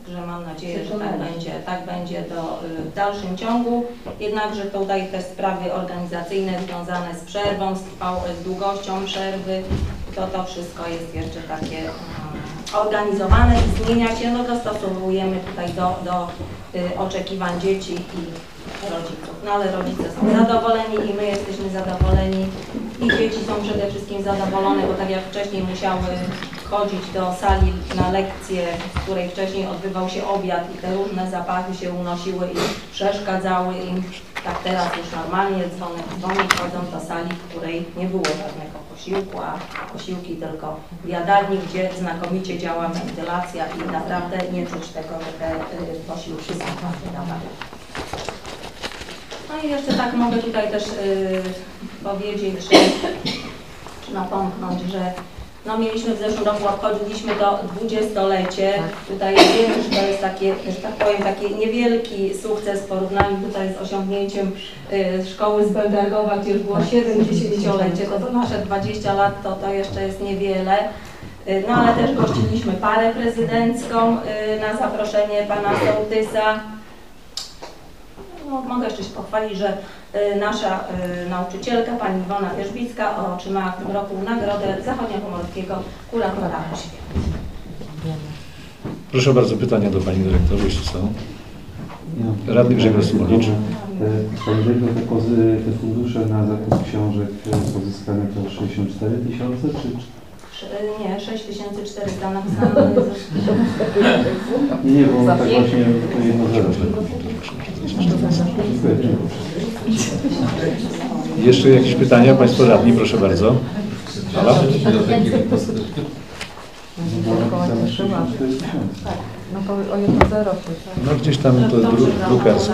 Także mam nadzieję, że tak będzie, tak będzie do, w dalszym ciągu. Jednakże tutaj te sprawy organizacyjne związane z przerwą, z, trwał, z długością przerwy, to to wszystko jest jeszcze takie um, organizowane i zmienia się, no dostosowujemy tutaj do, do y, oczekiwań dzieci i rodziców. No ale rodzice są zadowoleni i my jesteśmy zadowoleni i dzieci są przede wszystkim zadowolone, bo tak jak wcześniej musiały chodzić do sali na lekcję, w której wcześniej odbywał się obiad i te różne zapachy się unosiły i przeszkadzały im, tak teraz już normalnie dzwony, dzwoni chodzą do sali, w której nie było żadnego posiłku, a posiłki tylko w jadalni, gdzie znakomicie działa wentylacja i naprawdę nie czuć tego, że te y, posiłki są wydawane. No i jeszcze tak mogę tutaj też y, powiedzieć, że, czy napomknąć, że no mieliśmy w zeszłym roku, obchodziliśmy to dwudziestolecie. Tutaj wiem, że to jest takie, że tak powiem, taki niewielki sukces w porównaniu tutaj z osiągnięciem y, szkoły z Belgargowa, gdzie już było siedemdziesięciolecie, to, to nasze dwadzieścia lat to, to jeszcze jest niewiele. Y, no ale też gościliśmy parę prezydencką y, na zaproszenie pana sołtysa. No, mogę jeszcze się pochwalić, że y, nasza y, nauczycielka, pani Iwona Wierzbicka, otrzymała w tym roku nagrodę zachodniopomorskiego kuratora oświaty. Proszę bardzo, pytania do pani dyrektor, jeśli są. Ja, Radny Grzegorz Smolicz. Pani dyrektor, te, pozy, te fundusze na zakup książek pozyskane to sześćdziesiąt cztery tysiące, czy... Nie, sześć tysięcy czterysta napisane. Nie, nie, bo tak właśnie to jedno zero. Jeszcze jakieś pytania? Państwo radni, proszę bardzo. Halo? No to o jedno zero. No gdzieś tam to dru drukarski.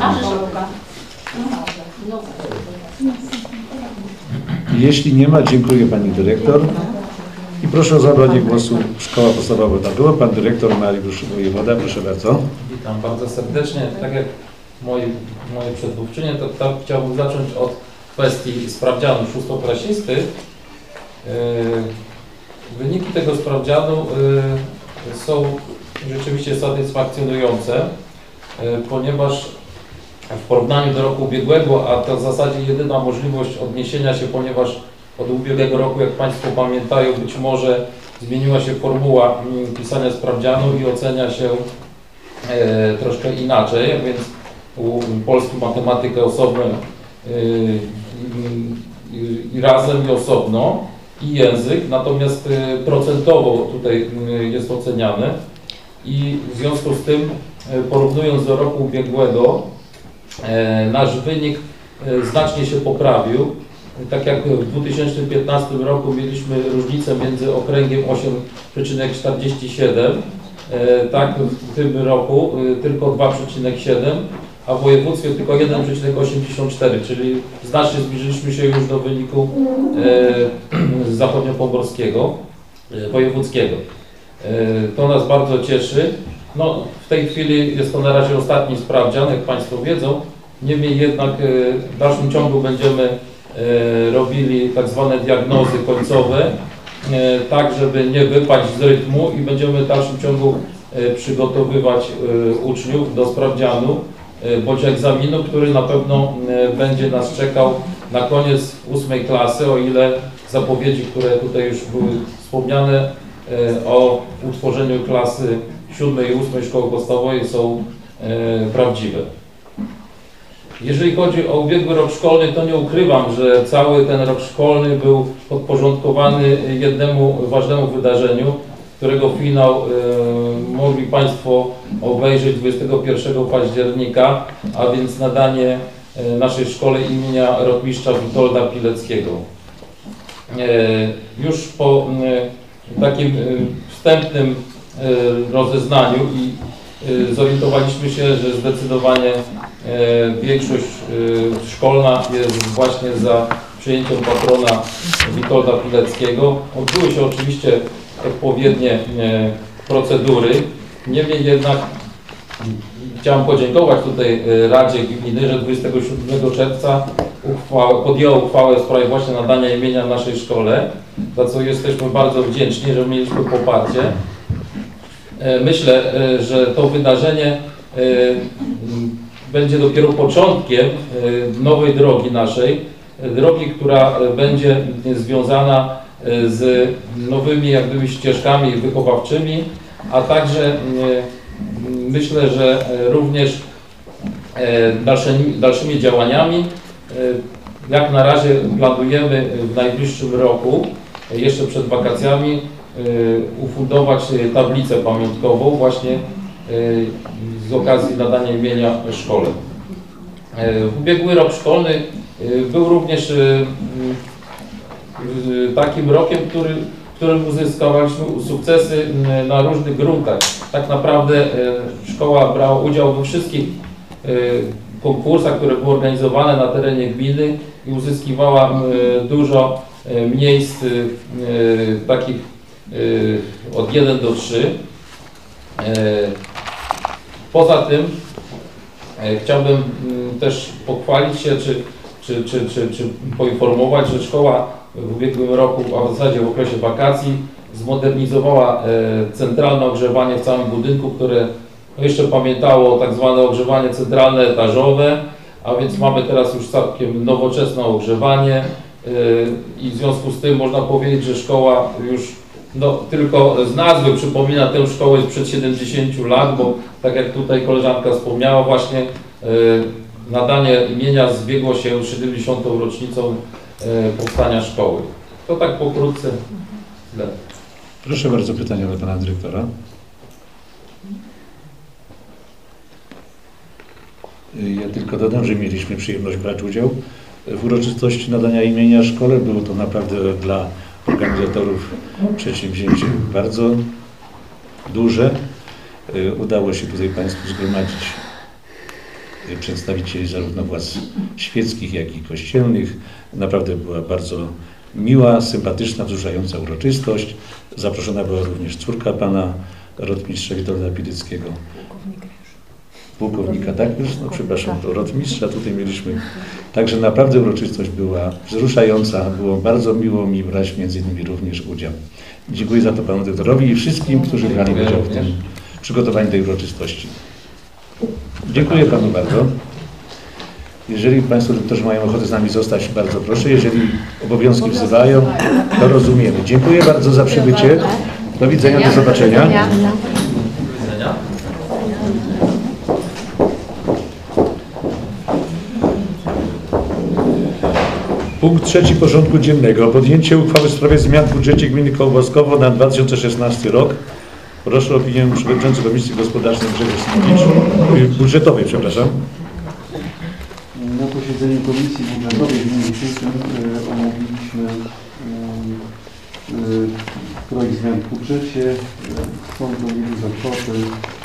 Jeśli nie ma, dziękuję pani dyrektor. I proszę o zabranie głosu Szkoła Podstawowa Tabyła. Pan dyrektor Mariusz Wojewoda, proszę bardzo. Witam bardzo serdecznie. Tak jak moi, moje przedmówczynie, to tak chciałbym zacząć od kwestii sprawdzianu szóstoklasisty. Yy, wyniki tego sprawdzianu yy, są rzeczywiście satysfakcjonujące, yy, ponieważ w porównaniu do roku ubiegłego, a to w zasadzie jedyna możliwość odniesienia się, ponieważ od ubiegłego roku, jak Państwo pamiętają, być może zmieniła się formuła pisania sprawdzianu i ocenia się e, troszkę inaczej, więc u polski matematykę osobno e, i, i razem i osobno i język, natomiast e, procentowo tutaj e, jest oceniane i w związku z tym e, porównując do roku ubiegłego e, nasz wynik e, znacznie się poprawił. Tak jak w dwa tysiące piętnastym roku mieliśmy różnicę między okręgiem osiem przecinek czterdzieści siedem, tak w tym roku tylko dwa przecinek siedem, a w województwie tylko jeden przecinek osiemdziesiąt cztery, czyli znacznie zbliżyliśmy się już do wyniku e, zachodniopomorskiego, e, wojewódzkiego. E, to nas bardzo cieszy. No, w tej chwili jest to na razie ostatni sprawdzian, jak Państwo wiedzą. Niemniej jednak e, w dalszym ciągu będziemy E, robili tak zwane diagnozy końcowe, e, tak żeby nie wypaść z rytmu i będziemy w dalszym ciągu e, przygotowywać e, uczniów do sprawdzianu e, bądź egzaminu, który na pewno e, będzie nas czekał na koniec ósmej klasy, o ile zapowiedzi, które tutaj już były wspomniane e, o utworzeniu klasy siódmej i ósmej szkoły podstawowej są e, prawdziwe. Jeżeli chodzi o ubiegły rok szkolny, to nie ukrywam, że cały ten rok szkolny był podporządkowany jednemu ważnemu wydarzeniu, którego finał y, mogli Państwo obejrzeć dwudziestego pierwszego października, a więc nadanie y, naszej szkole imienia rotmistrza Witolda Pileckiego. Y, już po y, takim y, wstępnym y, rozeznaniu i zorientowaliśmy się, że zdecydowanie większość szkolna jest właśnie za przyjęciem patrona Witolda Pileckiego. Odbyły się oczywiście odpowiednie procedury, niemniej jednak chciałem podziękować tutaj Radzie Gminy, że dwudziestego siódmego czerwca uchwała, podjęła uchwałę w sprawie właśnie nadania imienia naszej szkole, za co jesteśmy bardzo wdzięczni, że mieliśmy poparcie. myślę, że to wydarzenie będzie dopiero początkiem nowej drogi naszej, drogi, która będzie związana z nowymi jak gdyby ścieżkami wychowawczymi, a także myślę, że również dalszymi, dalszymi działaniami. Jak na razie planujemy w najbliższym roku, jeszcze przed wakacjami, ufundować tablicę pamiątkową właśnie z okazji nadania imienia szkole. Ubiegły rok szkolny był również takim rokiem, który, w którym uzyskaliśmy sukcesy na różnych gruntach. Tak naprawdę szkoła brała udział we wszystkich konkursach, które były organizowane na terenie gminy i uzyskiwała dużo miejsc takich od jeden do trzech. Poza tym chciałbym też pochwalić się, czy, czy, czy, czy, czy poinformować, że szkoła w ubiegłym roku, a w zasadzie w okresie wakacji, zmodernizowała centralne ogrzewanie w całym budynku, które jeszcze pamiętało tak zwane ogrzewanie centralne etażowe, a więc mamy teraz już całkiem nowoczesne ogrzewanie i w związku z tym można powiedzieć, że szkoła już no, tylko z nazwy przypomina tę szkołę sprzed siedemdziesięciu lat, bo tak jak tutaj koleżanka wspomniała, właśnie nadanie imienia zbiegło się z siedemdziesiątą rocznicą powstania szkoły. To tak pokrótce. Tyle. Proszę bardzo, pytania do pana dyrektora. Ja tylko dodam, że mieliśmy przyjemność brać udział w uroczystości nadania imienia szkole. Było to naprawdę dla organizatorów przedsięwzięcie bardzo duże. Udało się tutaj państwu zgromadzić przedstawicieli zarówno władz świeckich, jak i kościelnych. Naprawdę była bardzo miła, sympatyczna, wzruszająca uroczystość. Zaproszona była również córka pana rotmistrza Witolda Pileckiego. Pułkownika, tak? Już, no przepraszam, to rotmistrza tutaj mieliśmy. Także naprawdę uroczystość była wzruszająca. Było bardzo miło mi brać między innymi również udział. Dziękuję za to panu dyrektorowi i wszystkim, którzy brali udział w tym przygotowaniu tej uroczystości. Dziękuję panu bardzo. Jeżeli państwo dyrektorzy mają ochotę z nami zostać, bardzo proszę. Jeżeli obowiązki wzywają, to rozumiemy. Dziękuję bardzo za przybycie. Do widzenia, do zobaczenia. Punkt trzeci porządku dziennego. Podjęcie uchwały w sprawie zmian w budżecie gminy Kołbaskowo na dwa tysiące szesnasty rok. Proszę o opinię przewodniczącego Komisji Gospodarczej Grzegorz Smowicz. Budżetowej, przepraszam. Na posiedzeniu Komisji Budżetowej w dniu dzisiejszym omówiliśmy projekt zmian w budżecie. Są to nieduże kwoty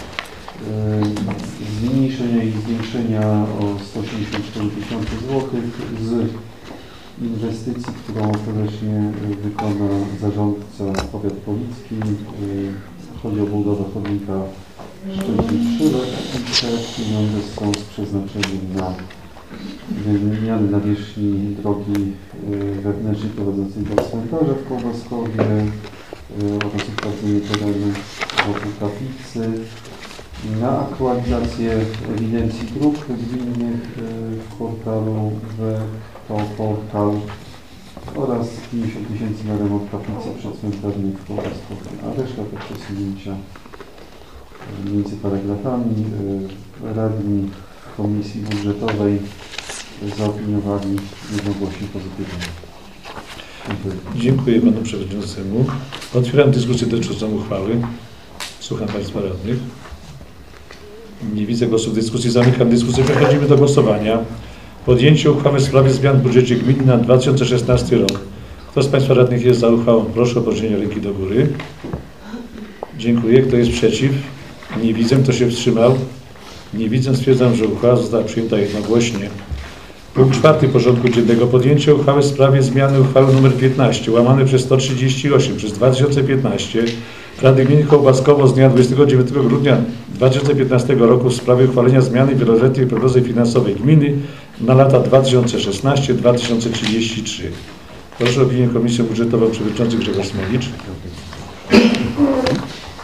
zmniejszenia i zwiększenia o sto osiemdziesiąt cztery tysiące złotych z inwestycji, którą ostatecznie wykona zarządca powiat policki. Chodzi o budowę chodnika Szczecin-Szylek i te pieniądze są z przeznaczeniem na wymianę nawierzchni drogi wewnętrznej prowadzącej do cmentarza w Kołbaskowie oraz uprawnienie terenu wokół kaplicy, na aktualizację ewidencji dróg gminnych w portalu Portal oraz pięćdziesiąt tysięcy na remont kaplicy przedcmentarnej w Kołbaskowie, a reszta to przesunięcia między paragrafami. Radni Komisji Budżetowej zaopiniowali jednogłośnie pozytywnie. Dziękuję. Dziękuję panu przewodniczącemu. Otwieram dyskusję dotyczącą uchwały. Słucham państwa radnych. Nie widzę głosów w dyskusji. Zamykam dyskusję. Przechodzimy do głosowania. Podjęcie uchwały w sprawie zmian w budżecie gminy na dwa tysiące szesnasty rok. Kto z państwa radnych jest za uchwałą? Proszę o podniesienie ręki do góry. Dziękuję. Kto jest przeciw? Nie widzę. Kto się wstrzymał? Nie widzę. Stwierdzam, że uchwała została przyjęta jednogłośnie. Punkt czwarty porządku dziennego. Podjęcie uchwały w sprawie zmiany uchwały nr piętnaście łamane przez sto trzydzieści osiem przez dwa tysiące piętnaście Rady Gminy Kołbaskowo z dnia dwudziestego dziewiątego grudnia dwa tysiące piętnastego roku w sprawie uchwalenia zmiany wieloletniej prognozy finansowej gminy na lata dwa tysiące szesnasty do dwa tysiące trzydziestego trzeciego. Proszę o opinię Komisji Budżetową przewodniczący Grzegorz Smowicz.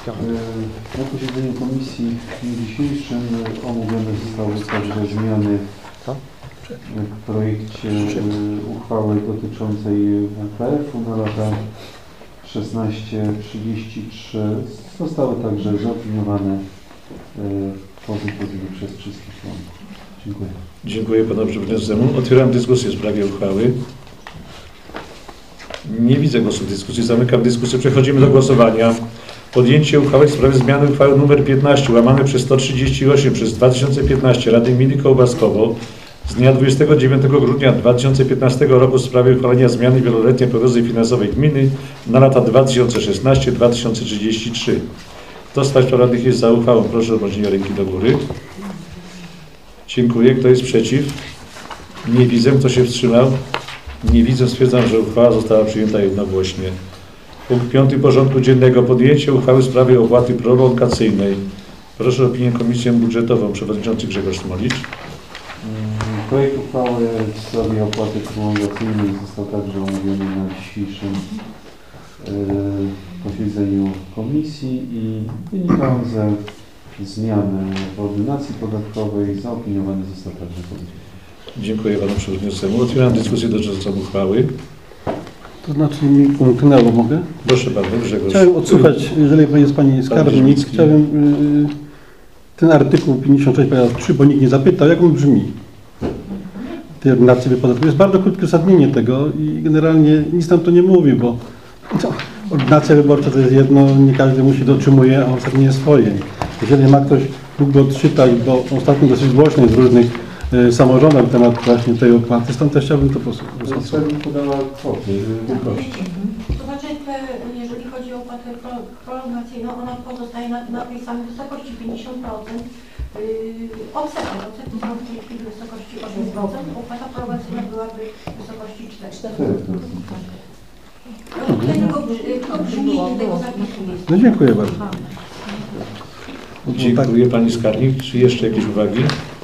Na posiedzeniu komisji w dniu dzisiejszym omówione zostały także zmiany w projekcie uchwały dotyczącej W P F u na lata szesnaście trzydzieści trzy. Zostały także zaopiniowane pozytywnie przez wszystkich członków. Dziękuję. Dziękuję panu przewodniczącemu. Otwieram dyskusję w sprawie uchwały. Nie widzę głosów w dyskusji. Zamykam dyskusję. Przechodzimy do głosowania. Podjęcie uchwały w sprawie zmiany uchwały nr piętnaście łamane przez sto trzydzieści osiem przez dwa tysiące piętnaście Rady Gminy Kołbaskowo z dnia dwudziestego dziewiątego grudnia dwa tysiące piętnastego roku w sprawie uchwalenia zmiany wieloletniej prognozy finansowej gminy na lata dwa tysiące szesnaście do dwa tysiące trzydzieści trzy. Kto z Państwa radnych jest za uchwałą? Proszę o podniesienie ręki do góry. Dziękuję. Kto jest przeciw? Nie widzę. Kto się wstrzymał? Nie widzę. Stwierdzam, że uchwała została przyjęta jednogłośnie. Punkt piąty porządku dziennego. Podjęcie uchwały w sprawie opłaty prolongacyjnej. Proszę o opinię Komisję Budżetową. Przewodniczący Grzegorz Smolicz. Projekt uchwały w sprawie opłaty prolongacyjnej został także omówiony na dzisiejszym y, posiedzeniu komisji i wynikające zmiany w ordynacji podatkowej zaopiniowany został także pozytywnie. Dziękuję panu przewodniczącemu. Otwieram dyskusję dotyczącą uchwały. To znaczy mi umknęło, mogę? Proszę bardzo, Grzegorz. Chciałem odsłuchać, jeżeli jest pani skarbnik, chciałem y, ten artykuł pięćdziesiąt sześć paragraf trzy, bo nikt nie zapytał, jak on brzmi. Tej ordynacji wypodatkowej. Jest bardzo krótkie uzasadnienie tego i generalnie nic nam to nie mówi, bo no, ordynacja wyborcza to jest jedno, nie każdy musi dotrzymuje, a uzasadnienie swoje. Jeżeli ma ktoś, mógłby odczytać, bo ostatnio dosyć głośno jest w różnych y, samorządach na temat właśnie tej opłaty, stąd też chciałbym to posłuchać. Pani podała kwoty, wielkości. To znaczy, te, jeżeli chodzi o opłatę pro- prolongacyjną, ona pozostaje na, na tej samej wysokości pięćdziesiąt procent yy, odsetek. Odsetek są w tej chwili w wysokości osiem procent, opłata prolongacyjna byłaby w wysokości cztery procent. Tego, to brzmienie tego zapisu jest. No dziękuję bardzo. Dziękuję pani skarbnik. Czy jeszcze jakieś uwagi?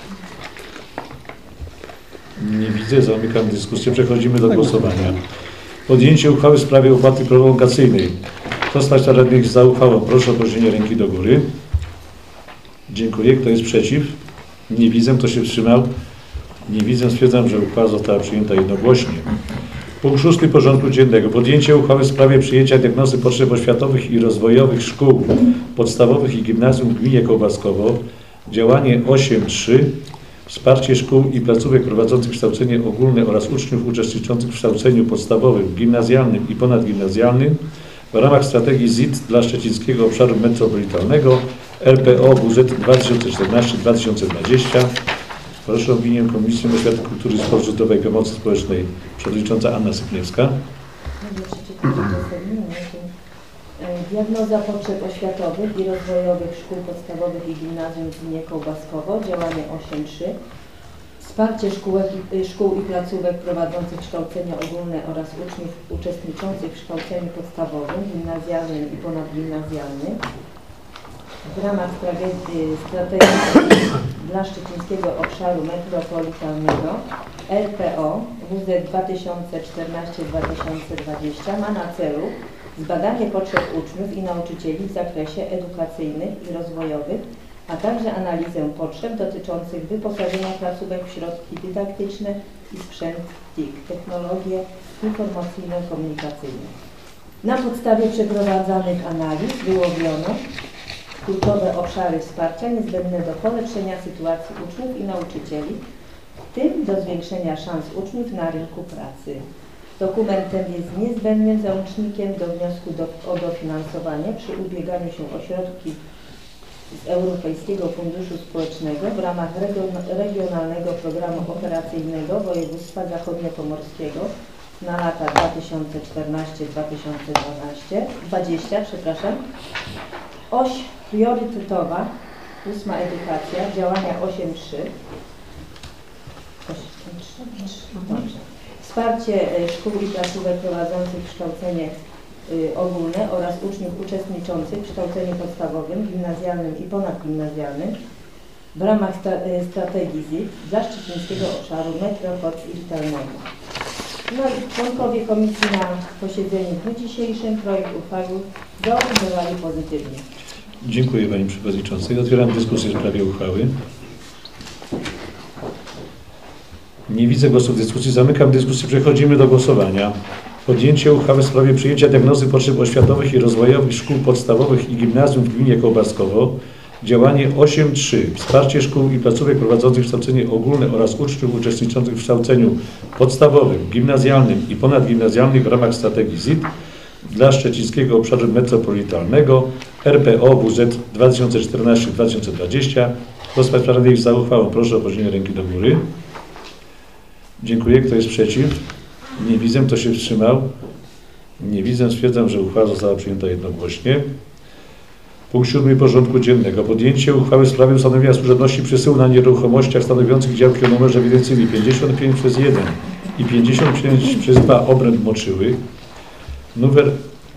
Nie widzę. Zamykam dyskusję. Przechodzimy do głosowania. Podjęcie uchwały w sprawie opłaty prolongacyjnej. Kto z Państwa radnych za uchwałą? Proszę o podniesienie ręki do góry. Dziękuję. Kto jest przeciw? Nie widzę. Kto się wstrzymał? Nie widzę. Stwierdzam, że uchwała została przyjęta jednogłośnie. Punkt szósty porządku dziennego. Podjęcie uchwały w sprawie przyjęcia diagnozy potrzeb oświatowych i rozwojowych szkół podstawowych i gimnazjum w gminie Kołbaskowo. Działanie osiem trzy. Wsparcie szkół i placówek prowadzących kształcenie ogólne oraz uczniów uczestniczących w kształceniu podstawowym, gimnazjalnym i ponadgimnazjalnym w ramach strategii Z I T dla Szczecińskiego Obszaru Metropolitalnego R P O W Z dwa tysiące czternaście do dwa tysiące dwudziestego. Proszę o opinię Komisji Oświaty, Kultury, Sportu Życiowej i Pomocy Społecznej. Przewodnicząca Anna Sypniewska. Diagnoza potrzeb oświatowych i rozwojowych szkół podstawowych i gimnazjum w gminie Kołbaskowo, działanie osiem trzy. Wsparcie szkółek, szkół i placówek prowadzących kształcenie ogólne oraz uczniów uczestniczących w kształceniu podstawowym, gimnazjalnym i ponadgimnazjalnym w ramach strategii dla Szczecińskiego Obszaru Metropolitalnego R P O W Z dwa tysiące czternaście do dwa tysiące dwudziestego ma na celu zbadanie potrzeb uczniów i nauczycieli w zakresie edukacyjnych i rozwojowych, a także analizę potrzeb dotyczących wyposażenia placówek w środki dydaktyczne i sprzęt T I C, technologie informacyjno-komunikacyjne. Na podstawie przeprowadzanych analiz wyłowiono kluczowe obszary wsparcia niezbędne do polepszenia sytuacji uczniów i nauczycieli, w tym do zwiększenia szans uczniów na rynku pracy. Dokument ten jest niezbędnym załącznikiem do wniosku do, o dofinansowanie przy ubieganiu się o środki z Europejskiego Funduszu Społecznego w ramach Regionalnego Programu Operacyjnego Województwa Zachodniopomorskiego na lata dwa tysiące czternaście do dwa tysiące dwudziestego. Przepraszam. Oś priorytetowa, ósma edukacja, działania osiem trzy. Dobrze. Wsparcie szkół i placówek prowadzących kształcenie ogólne oraz uczniów uczestniczących w kształceniu podstawowym, gimnazjalnym i ponadgimnazjalnym w ramach sta strategii Z I T dla Szczecińskiego Obszaru Metropolitalnego. No i członkowie komisji na posiedzeniu w dniu dzisiejszym projekt uchwały zaopiniowali pozytywnie. Dziękuję Pani Przewodniczącej. Otwieram dyskusję w sprawie uchwały. Nie widzę głosów w dyskusji. Zamykam dyskusję. Przechodzimy do głosowania. Podjęcie uchwały w sprawie przyjęcia diagnozy potrzeb oświatowych i rozwojowych szkół podstawowych i gimnazjum w gminie Kołbaskowo. Działanie osiem trzy. Wsparcie szkół i placówek prowadzących kształcenie ogólne oraz uczniów uczestniczących w kształceniu podstawowym, gimnazjalnym i ponadgimnazjalnym w ramach strategii Z I T dla Szczecińskiego Obszaru Metropolitalnego R P O W Z dwa tysiące czternaście do dwa tysiące dwudziestego. Kto z Państwa radnych jest za uchwałą? Proszę o podniesienie ręki do góry. Dziękuję. Kto jest przeciw? Nie widzę. Kto się wstrzymał? Nie widzę. Stwierdzam, że uchwała została przyjęta jednogłośnie. Punkt siódmy porządku dziennego. Podjęcie uchwały w sprawie ustanowienia służebności przesyłu na nieruchomościach stanowiących działki o numerze ewidencyjnym pięćdziesiąt pięć przez jeden i pięćdziesiąt pięć przez dwa obręb Moczyły. Numer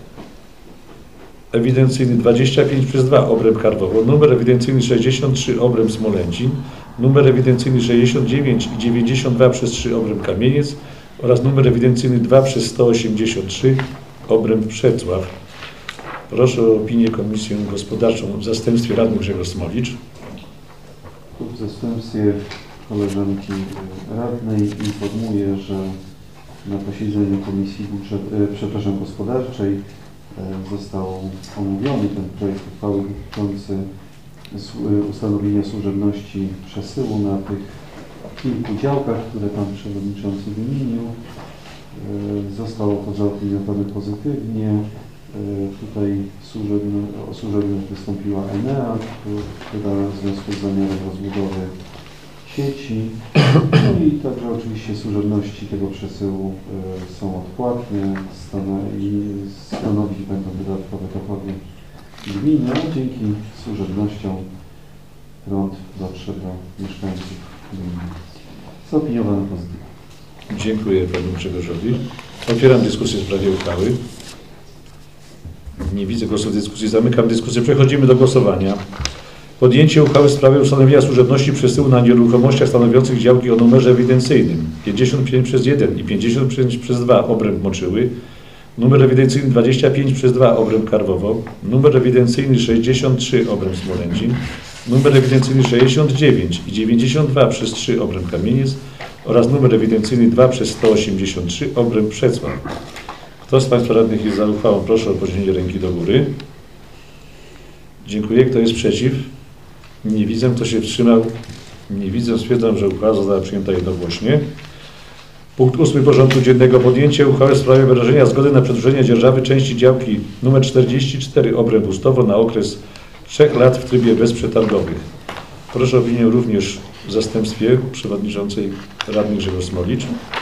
ewidencyjny dwadzieścia pięć przez dwa obręb Karwowo. Numer ewidencyjny sześćdziesiąt trzy obręb Smolęcin. Numer ewidencyjny sześćdziesiąt dziewięć i dziewięćdziesiąt dwa przez trzy obręb Kamieniec oraz numer ewidencyjny dwa przez sto osiemdziesiąt trzy obręb Przecław. Proszę o opinię Komisję Gospodarczą w zastępstwie radnych Grzegorz Smolicz. W zastępstwie koleżanki radnej informuję, że na posiedzeniu Komisji Budżet, e, przepraszam, Gospodarczej e, został omówiony ten projekt uchwały dotyczący e, ustanowienia służebności przesyłu na tych kilku działkach, które Pan Przewodniczący wymienił. E, zostało to zaopiniowane pozytywnie. Tutaj służebno, o służebność wystąpiła Enea, która w związku z zamiarem rozbudowy sieci. No i także oczywiście służebności tego przesyłu y, są odpłatne i stanowić będą dodatkowe dochody gminy, a dzięki służebnościom prąd dotrze do mieszkańców gminy. Zaopiniowane pozytywnie. Dziękuję Panu Grzegorzowi. Otwieram dyskusję w sprawie uchwały. Nie widzę głosów w dyskusji. Zamykam dyskusję. Przechodzimy do głosowania. Podjęcie uchwały w sprawie ustanowienia służebności przesyłu na nieruchomościach stanowiących działki o numerze ewidencyjnym pięćdziesiąt pięć przez jeden i pięćdziesiąt pięć przez dwa obręb Moczyły. Numer ewidencyjny dwadzieścia pięć przez dwa obręb Karwowo. Numer ewidencyjny sześćdziesiąt trzy obręb Smolęcin. Numer ewidencyjny sześćdziesiąt dziewięć i dziewięćdziesiąt dwa przez trzy obręb Kamieniec oraz numer ewidencyjny dwa przez sto osiemdziesiąt trzy obręb Przecław. Kto z Państwa radnych jest za uchwałą? Proszę o podniesienie ręki do góry. Dziękuję. Kto jest przeciw? Nie widzę. Kto się wstrzymał? Nie widzę. Stwierdzam, że uchwała została przyjęta jednogłośnie. Punkt ósmy porządku dziennego. Podjęcie uchwały w sprawie wyrażenia zgody na przedłużenie dzierżawy części działki nr czterdzieści cztery obręb Ustowo na okres trzech lat w trybie bezprzetargowych. Proszę o opinię również w zastępstwie przewodniczącej radnych Grzegorz Smolicz.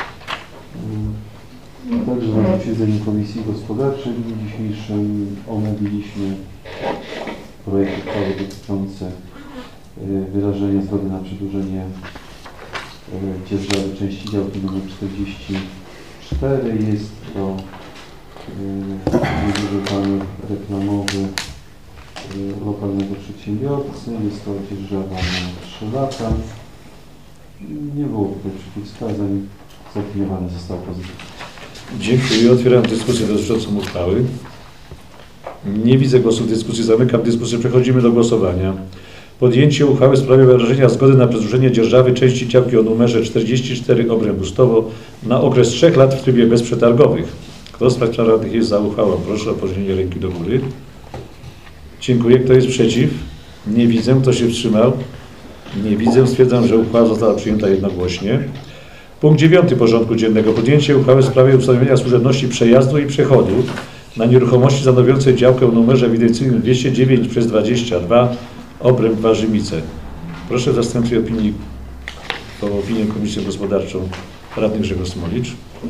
Także na posiedzeniu Komisji Gospodarczej w dniu dzisiejszym omówiliśmy projekt uchwały dotyczący wyrażenia zgody na przedłużenie dzierżawy części działki nr czterdzieści cztery. Jest to nieduży pan reklamowy lokalnego przedsiębiorcy. Jest to dzierżawa na trzy lata. Nie było tutaj przeciwwskazań. Zaopiniowane zostało pozytywnie. Dziękuję. Otwieram dyskusję dotyczącą uchwały. Nie widzę głosów w dyskusji. Zamykam dyskusję. Przechodzimy do głosowania. Podjęcie uchwały w sprawie wyrażenia zgody na przedłużenie dzierżawy części działki o numerze czterdzieści cztery obręb Ustowo na okres trzech lat w trybie bezprzetargowych. Kto z Państwa radnych jest za uchwałą? Proszę o podniesienie ręki do góry. Dziękuję. Kto jest przeciw? Nie widzę. Kto się wstrzymał? Nie widzę. Stwierdzam, że uchwała została przyjęta jednogłośnie. Punkt dziewiąty porządku dziennego. Podjęcie uchwały w sprawie ustanowienia służebności przejazdu i przechodu na nieruchomości stanowiącej działkę o numerze ewidencyjnym dwieście dziewięć przez dwadzieścia dwa obręb Warzymice. Proszę w zastępstwie opinii o opinię Komisję Gospodarczą radnych Grzegorz Smolicz.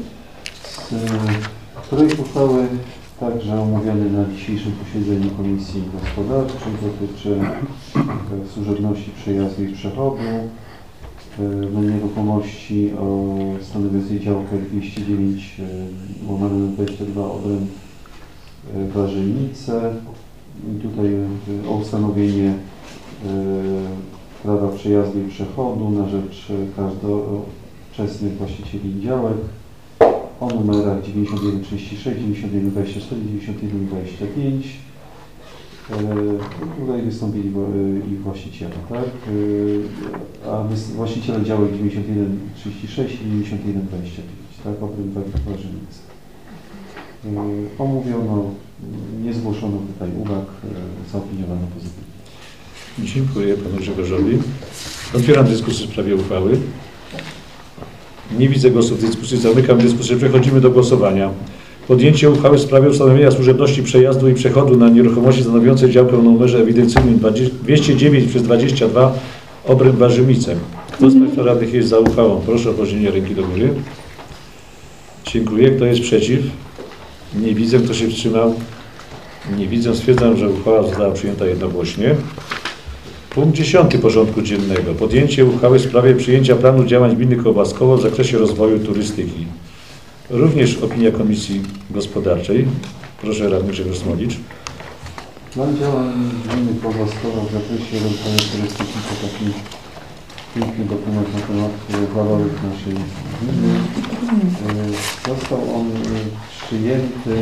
Projekt uchwały także omówiony na dzisiejszym posiedzeniu Komisji Gospodarczej dotyczy służebności przejazdu i przechodu na nieruchomości o stanowiącej działkę dwieście dziewięć łamane na dwadzieścia dwa obręb Warzymice. I tutaj o ustanowienie prawa przejazdu i przechodu na rzecz każdoczesnych właścicieli działek o numerach dziewięćdziesiąt jeden trzydzieści sześć, dziewięćdziesiąt jeden dwadzieścia cztery, dziewięćdziesiąt jeden dwadzieścia pięć Tutaj wystąpili ich właściciele, tak? A właściciele działek dziewięćdziesiąt jeden trzydzieści sześć i dziewięćdziesiąt jeden dwadzieścia pięć, tak? Obręb Warzynic. Omówiono, nie zgłoszono tutaj uwag, zaopiniowano pozytywnie. Dziękuję panu Grzegorzowi. Otwieram dyskusję w sprawie uchwały. Nie widzę głosów w dyskusji. Zamykam dyskusję. Przechodzimy do głosowania. Podjęcie uchwały w sprawie ustanowienia służebności przejazdu i przechodu na nieruchomości stanowiącej działkę o numerze ewidencyjnym dwieście dziewięć przez dwadzieścia dwa obręb Warzymice. Kto z państwa radnych jest za uchwałą? Proszę o podniesienie ręki do góry. Dziękuję. Kto jest przeciw? Nie widzę. Kto się wstrzymał? Nie widzę. Stwierdzam, że uchwała została przyjęta jednogłośnie. Punkt dziesiąty porządku dziennego. Podjęcie uchwały w sprawie przyjęcia planu działań gminy Kołbaskowo w zakresie rozwoju turystyki. Również opinia Komisji Gospodarczej. Proszę radny Grzegorz Smolicz. Plan działań gminy Kołbaskowo w zakresie rozwoju turystyki to taki piękny dokument na temat walorów naszej gminy. Został on przyjęty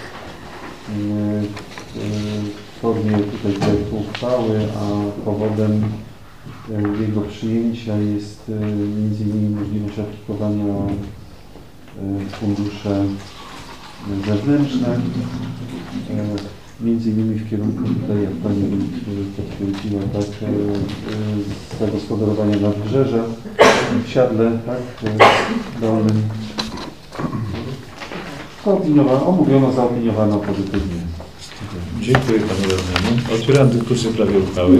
w formie tutaj projektu uchwały, a powodem jego przyjęcia jest między innymi możliwość aplikowania fundusze zewnętrzne, między innymi w kierunku tutaj, jak Pani potwierdziła, tak, zagospodarowania nadbrzeża w Siadle, tak, dolnym. Zaopiniowano, omówiono, zaopiniowano pozytywnie. Dziękuję panu radnemu. Otwieram dyskusję w sprawie uchwały.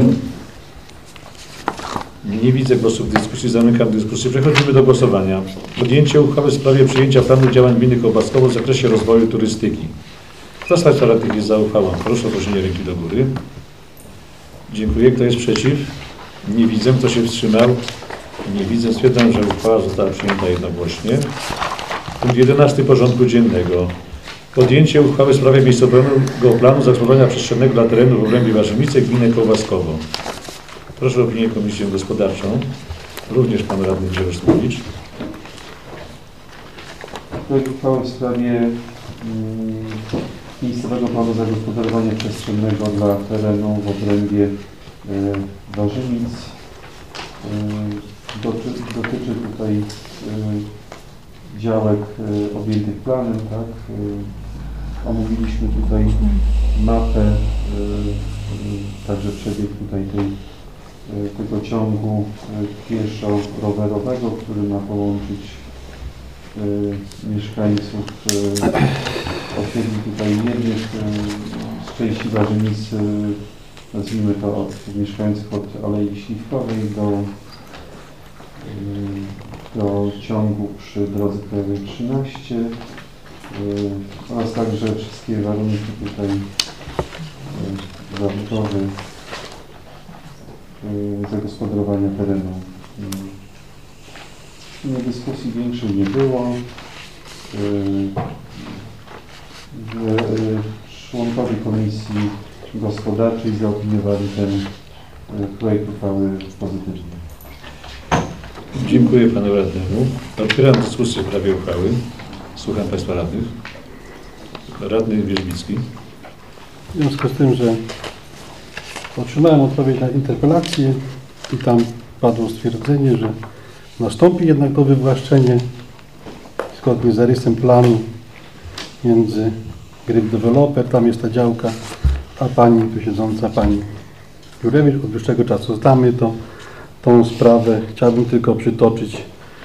Nie widzę głosów w dyskusji. Zamykam dyskusję. Przechodzimy do głosowania. Podjęcie uchwały w sprawie przyjęcia planu działań gminy Kołbaskowo w zakresie rozwoju turystyki. Kto z państwa radnych jest za uchwałą? Proszę o podniesienie ręki do góry. Dziękuję. Kto jest przeciw? Nie widzę. Kto się wstrzymał? Nie widzę. Stwierdzam, że uchwała została przyjęta jednogłośnie. Punkt jedenasty porządku dziennego. Podjęcie uchwały w sprawie miejscowego planu zagospodarowania przestrzennego dla terenu w obrębie Warzymice gminy Kołbaskowo. Proszę o opinię Komisję Gospodarczą. Również pan radny Grzegorz Smolicz. Projekt uchwały w sprawie mm, miejscowego planu zagospodarowania przestrzennego dla terenu w obrębie y, Warzymic. Y, doty, dotyczy tutaj y, działek y, objętych planem, tak? Y, omówiliśmy tutaj mapę, y, y, także przebieg tutaj tej, y, tego ciągu y, pieszo-rowerowego, który ma połączyć y, mieszkańców y, osiedli tutaj jednych y, z części Warzymic, y, nazwijmy to od mieszkańców od Alei Śliwkowej do do ciągu przy drodze krajowej trzynaście yy, oraz także wszystkie warunki tutaj yy, zabudowy yy, zagospodarowania terenu. Yy, dyskusji większej nie było. Yy, yy, członkowie Komisji Gospodarczej zaopiniowali ten yy, projekt uchwały pozytywnie. Dziękuję panu radnemu. Otwieram dyskusję w sprawie uchwały. Słucham państwa radnych. Radny Wierzbicki. W związku z tym, że otrzymałem odpowiedź na interpelację i tam padło stwierdzenie, że nastąpi jednak to wywłaszczenie zgodnie z zarysem planu między Gryf Developer, tam jest ta działka, a pani tu siedząca, pani Jurewicz. Od dłuższego czasu znamy to. Tą sprawę chciałbym tylko przytoczyć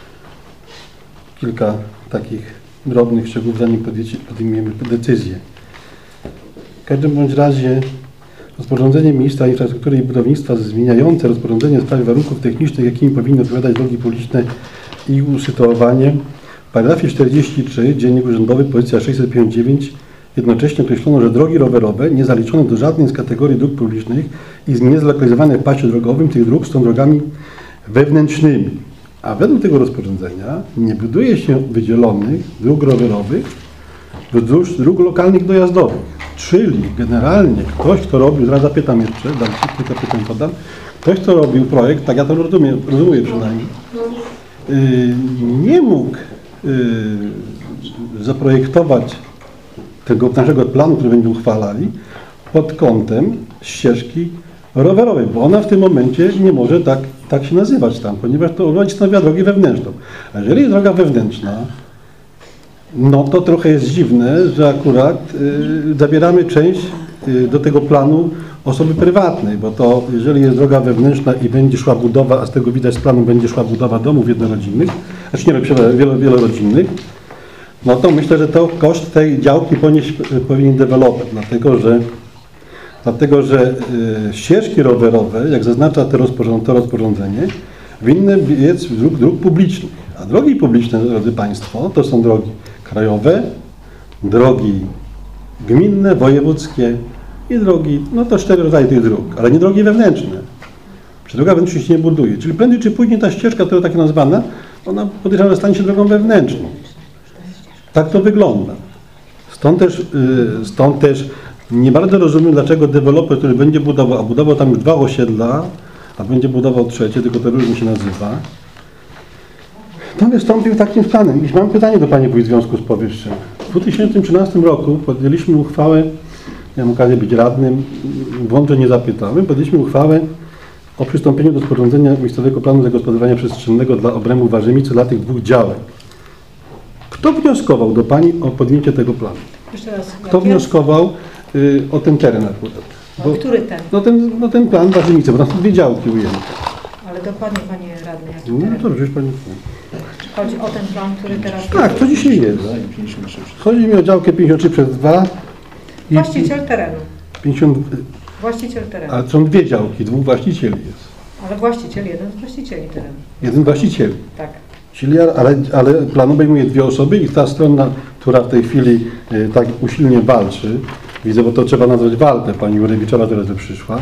kilka takich drobnych szczegółów, zanim podejmiemy decyzję. W każdym bądź razie rozporządzenie Ministra Infrastruktury i Budownictwa zmieniające rozporządzenie w sprawie warunków technicznych, jakimi powinny odpowiadać drogi publiczne i usytuowanie, w paragrafie czterdziestym trzecim Dziennik Urzędowy, pozycja sześćset pięćdziesiąt dziewięć, jednocześnie określono, że drogi rowerowe nie zaliczone do żadnej z kategorii dróg publicznych i niezlokalizowane w pasie drogowym tych dróg są drogami wewnętrznymi. A według tego rozporządzenia nie buduje się wydzielonych dróg rowerowych wzdłuż dróg lokalnych dojazdowych. Czyli generalnie ktoś, kto robił, zaraz zapytam jeszcze, dalej kilka pytań podam, ktoś, kto robił projekt, tak ja to rozumiem, rozumiem przynajmniej, yy, nie mógł yy, zaprojektować tego naszego planu, który będziemy uchwalali, pod kątem ścieżki rowerowej, bo ona w tym momencie nie może tak, tak się nazywać tam, ponieważ to ona stanowiła drogę wewnętrzną. A jeżeli jest droga wewnętrzna, no to trochę jest dziwne, że akurat y, zabieramy część y, do tego planu osoby prywatnej, bo to jeżeli jest droga wewnętrzna i będzie szła budowa, a z tego widać z planu będzie szła budowa domów jednorodzinnych, znaczy nie, przepraszam, wielo, wielorodzinnych, no to myślę, że to koszt tej działki ponieść powinien deweloper, dlatego że, dlatego, że y, ścieżki rowerowe, jak zaznacza to, rozporząd, to rozporządzenie, winny biec dróg, dróg publicznych, a drogi publiczne, drodzy Państwo, to są drogi krajowe, drogi gminne, wojewódzkie i drogi, no to cztery rodzaje tych dróg, ale nie drogi wewnętrzne. Przy droga wewnętrzna się nie buduje, czyli prędzej czy później ta ścieżka, która tak nazwana, ona podejrzewam, że stanie się drogą wewnętrzną. Tak to wygląda. Stąd też, yy, stąd też nie bardzo rozumiem, dlaczego deweloper, który będzie budował, a budował tam już dwa osiedla, a będzie budował trzecie, tylko to różnie się nazywa, to wystąpił takim planem. I mam pytanie do Pani Wójt w związku z powyższym. W dwa tysiące trzynastym roku podjęliśmy uchwałę, miałem okazję być radnym, wątpię nie zapytałem, podjęliśmy uchwałę o przystąpieniu do sporządzenia miejscowego planu zagospodarowania przestrzennego dla obrębu Warzymicy dla tych dwóch działek. Kto wnioskował do Pani o podjęcie tego planu? Jeszcze raz. Kto jakie? wnioskował y, o ten teren akurat? O który ten? No ten, no ten plan Warzymicy, bo tam są dwie działki ujęte. Ale dokładnie, Panie Radny, jaki No teren? dobrze, już Pani. Czy chodzi o ten plan, który teraz Tak, to dzisiaj jest. Chodzi mi o działkę pięćdziesiąt trzy przez dwa. i Właściciel terenu. pięćdziesiąt, Właściciel terenu. ale są dwie działki, dwóch właścicieli jest. Ale właściciel, jeden z właścicieli terenu. Jeden właściciel. Tak. Czyli, ale, ale plan obejmuje dwie osoby i ta strona, która w tej chwili e, tak usilnie walczy, widzę, bo to trzeba nazwać walkę, pani Jurewiczowa teraz by przyszła,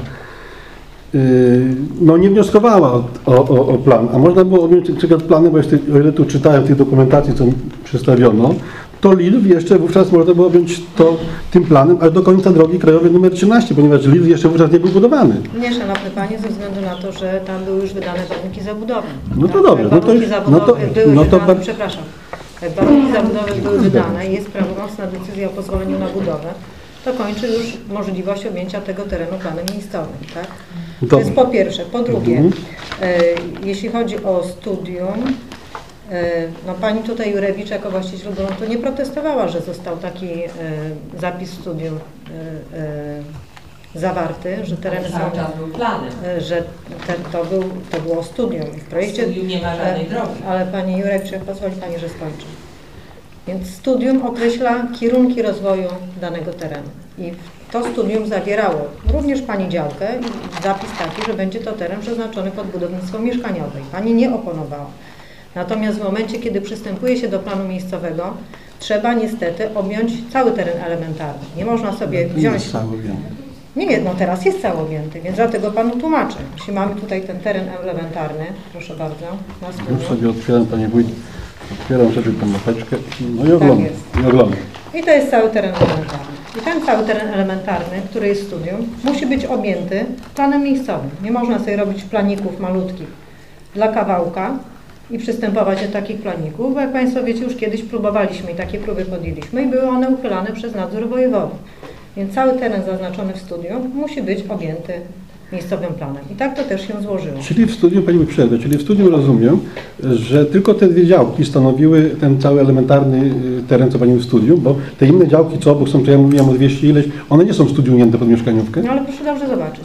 e, no nie wnioskowała o, o, o plan, a można było objąć przykład planem, bo jeszcze, o ile tu czytałem w tej dokumentacji, co mi przedstawiono, to Lilw jeszcze wówczas można było objąć to tym planem aż do końca drogi krajowej numer trzynaście, ponieważ Lilw jeszcze wówczas nie był budowany. Nie, szanowny Panie, ze względu na to, że tam były już wydane warunki zabudowy. No to Tak, dobrze, no to, warunki no to, zabudowe były no to, wydane, bar- przepraszam, warunki zabudowy były wydane i jest prawomocna decyzja o pozwoleniu na budowę, to kończy już możliwość objęcia tego terenu planem miejscowym, tak? To Dobrze. jest po pierwsze. Po drugie, Mhm. e, jeśli chodzi o studium, e, no Pani tutaj Jurewicz jako właściciel gruntu nie protestowała, że został taki e, zapis w studium e, e, zawarty, że tereny Cały są, czas był planem. e, że te, to, był, to było studium. W projekcie, Studium nie ma żadnej e, drogi. Ale Pani Jurewicz, pozwoli Pani, że skończę. Więc studium określa kierunki rozwoju danego terenu. I to studium zawierało również Pani działkę i zapis taki, że będzie to teren przeznaczony pod budownictwo mieszkaniowe. I Pani nie oponowała. Natomiast w momencie, kiedy przystępuje się do planu miejscowego, trzeba niestety objąć cały teren elementarny. Nie można sobie nie wziąć... jest cały objęty. Nie, nie, no teraz jest cały objęty, więc dlatego Panu tłumaczę. Jeśli mamy tutaj ten teren elementarny, proszę bardzo, na Już studium. sobie otwieram, Panie Wójt, otwieram sobie tę mapeczkę, no i oglądam, jest. i oglądam. I to jest cały teren elementarny. I ten cały teren elementarny, który jest studium, musi być objęty planem miejscowym. Nie można sobie robić planików malutkich dla kawałka i przystępować do takich planików, bo jak Państwo wiecie, już kiedyś próbowaliśmy i takie próby podjęliśmy i były one uchylane przez nadzór wojewody. Więc cały teren zaznaczony w studium musi być objęty miejscowym planem. I tak to też się złożyło. Czyli w studium, Pani mi przerwę, czyli w studium rozumiem, że tylko te dwie działki stanowiły ten cały elementarny y, teren, co Pani mówi w studium, bo te inne działki, co obok są, co ja mówiłam o dwieście ileś, one nie są w studium ujęte pod mieszkaniówkę. No ale proszę dobrze zobaczyć.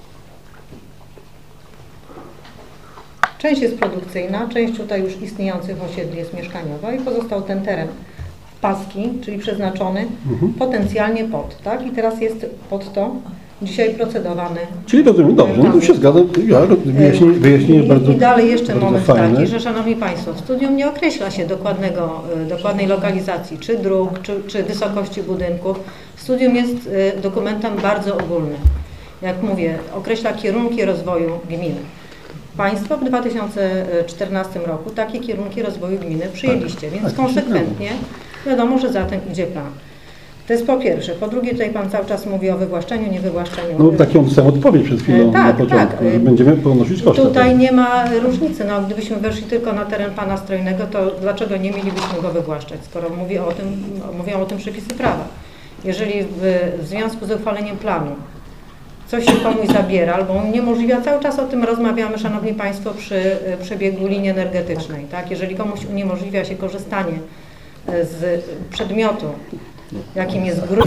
Część jest produkcyjna, część tutaj już istniejących osiedli jest mieszkaniowa i pozostał ten teren w paski, czyli przeznaczony Mhm. potencjalnie pod, tak? I teraz jest pod to dzisiaj procedowany. Czyli rozumiem, dobrze, no tu się zgadzam, ja, wyjaśnienie, wyjaśnienie jest bardzo I dalej jeszcze bardzo moment fajne. taki, że Szanowni Państwo, w studium nie określa się dokładnego, y, dokładnej lokalizacji, czy dróg, czy, czy wysokości budynków. Studium jest y, dokumentem bardzo ogólnym. Jak mówię, określa kierunki rozwoju gminy. Państwo w dwa tysiące czternastym roku takie kierunki rozwoju gminy przyjęliście, więc tak, konsekwentnie wiadomo, że za tym idzie plan. To jest po pierwsze. Po drugie, tutaj Pan cały czas mówi o wywłaszczeniu, niewywłaszczeniu. No taką dostałem odpowiedź przed chwilą E, tak, na początku, tak. że będziemy ponosić koszty. Tutaj nie ma różnicy. No, gdybyśmy weszli tylko na teren Pana Strojnego, to dlaczego nie mielibyśmy go wywłaszczać, skoro mówi o tym, mówią o tym przepisy prawa. Jeżeli w, w związku z uchwaleniem planu coś się komuś zabiera albo uniemożliwia, cały czas o tym rozmawiamy, Szanowni Państwo, przy przebiegu linii energetycznej, tak? Jeżeli komuś uniemożliwia się korzystanie z przedmiotu, jakim jest grunt,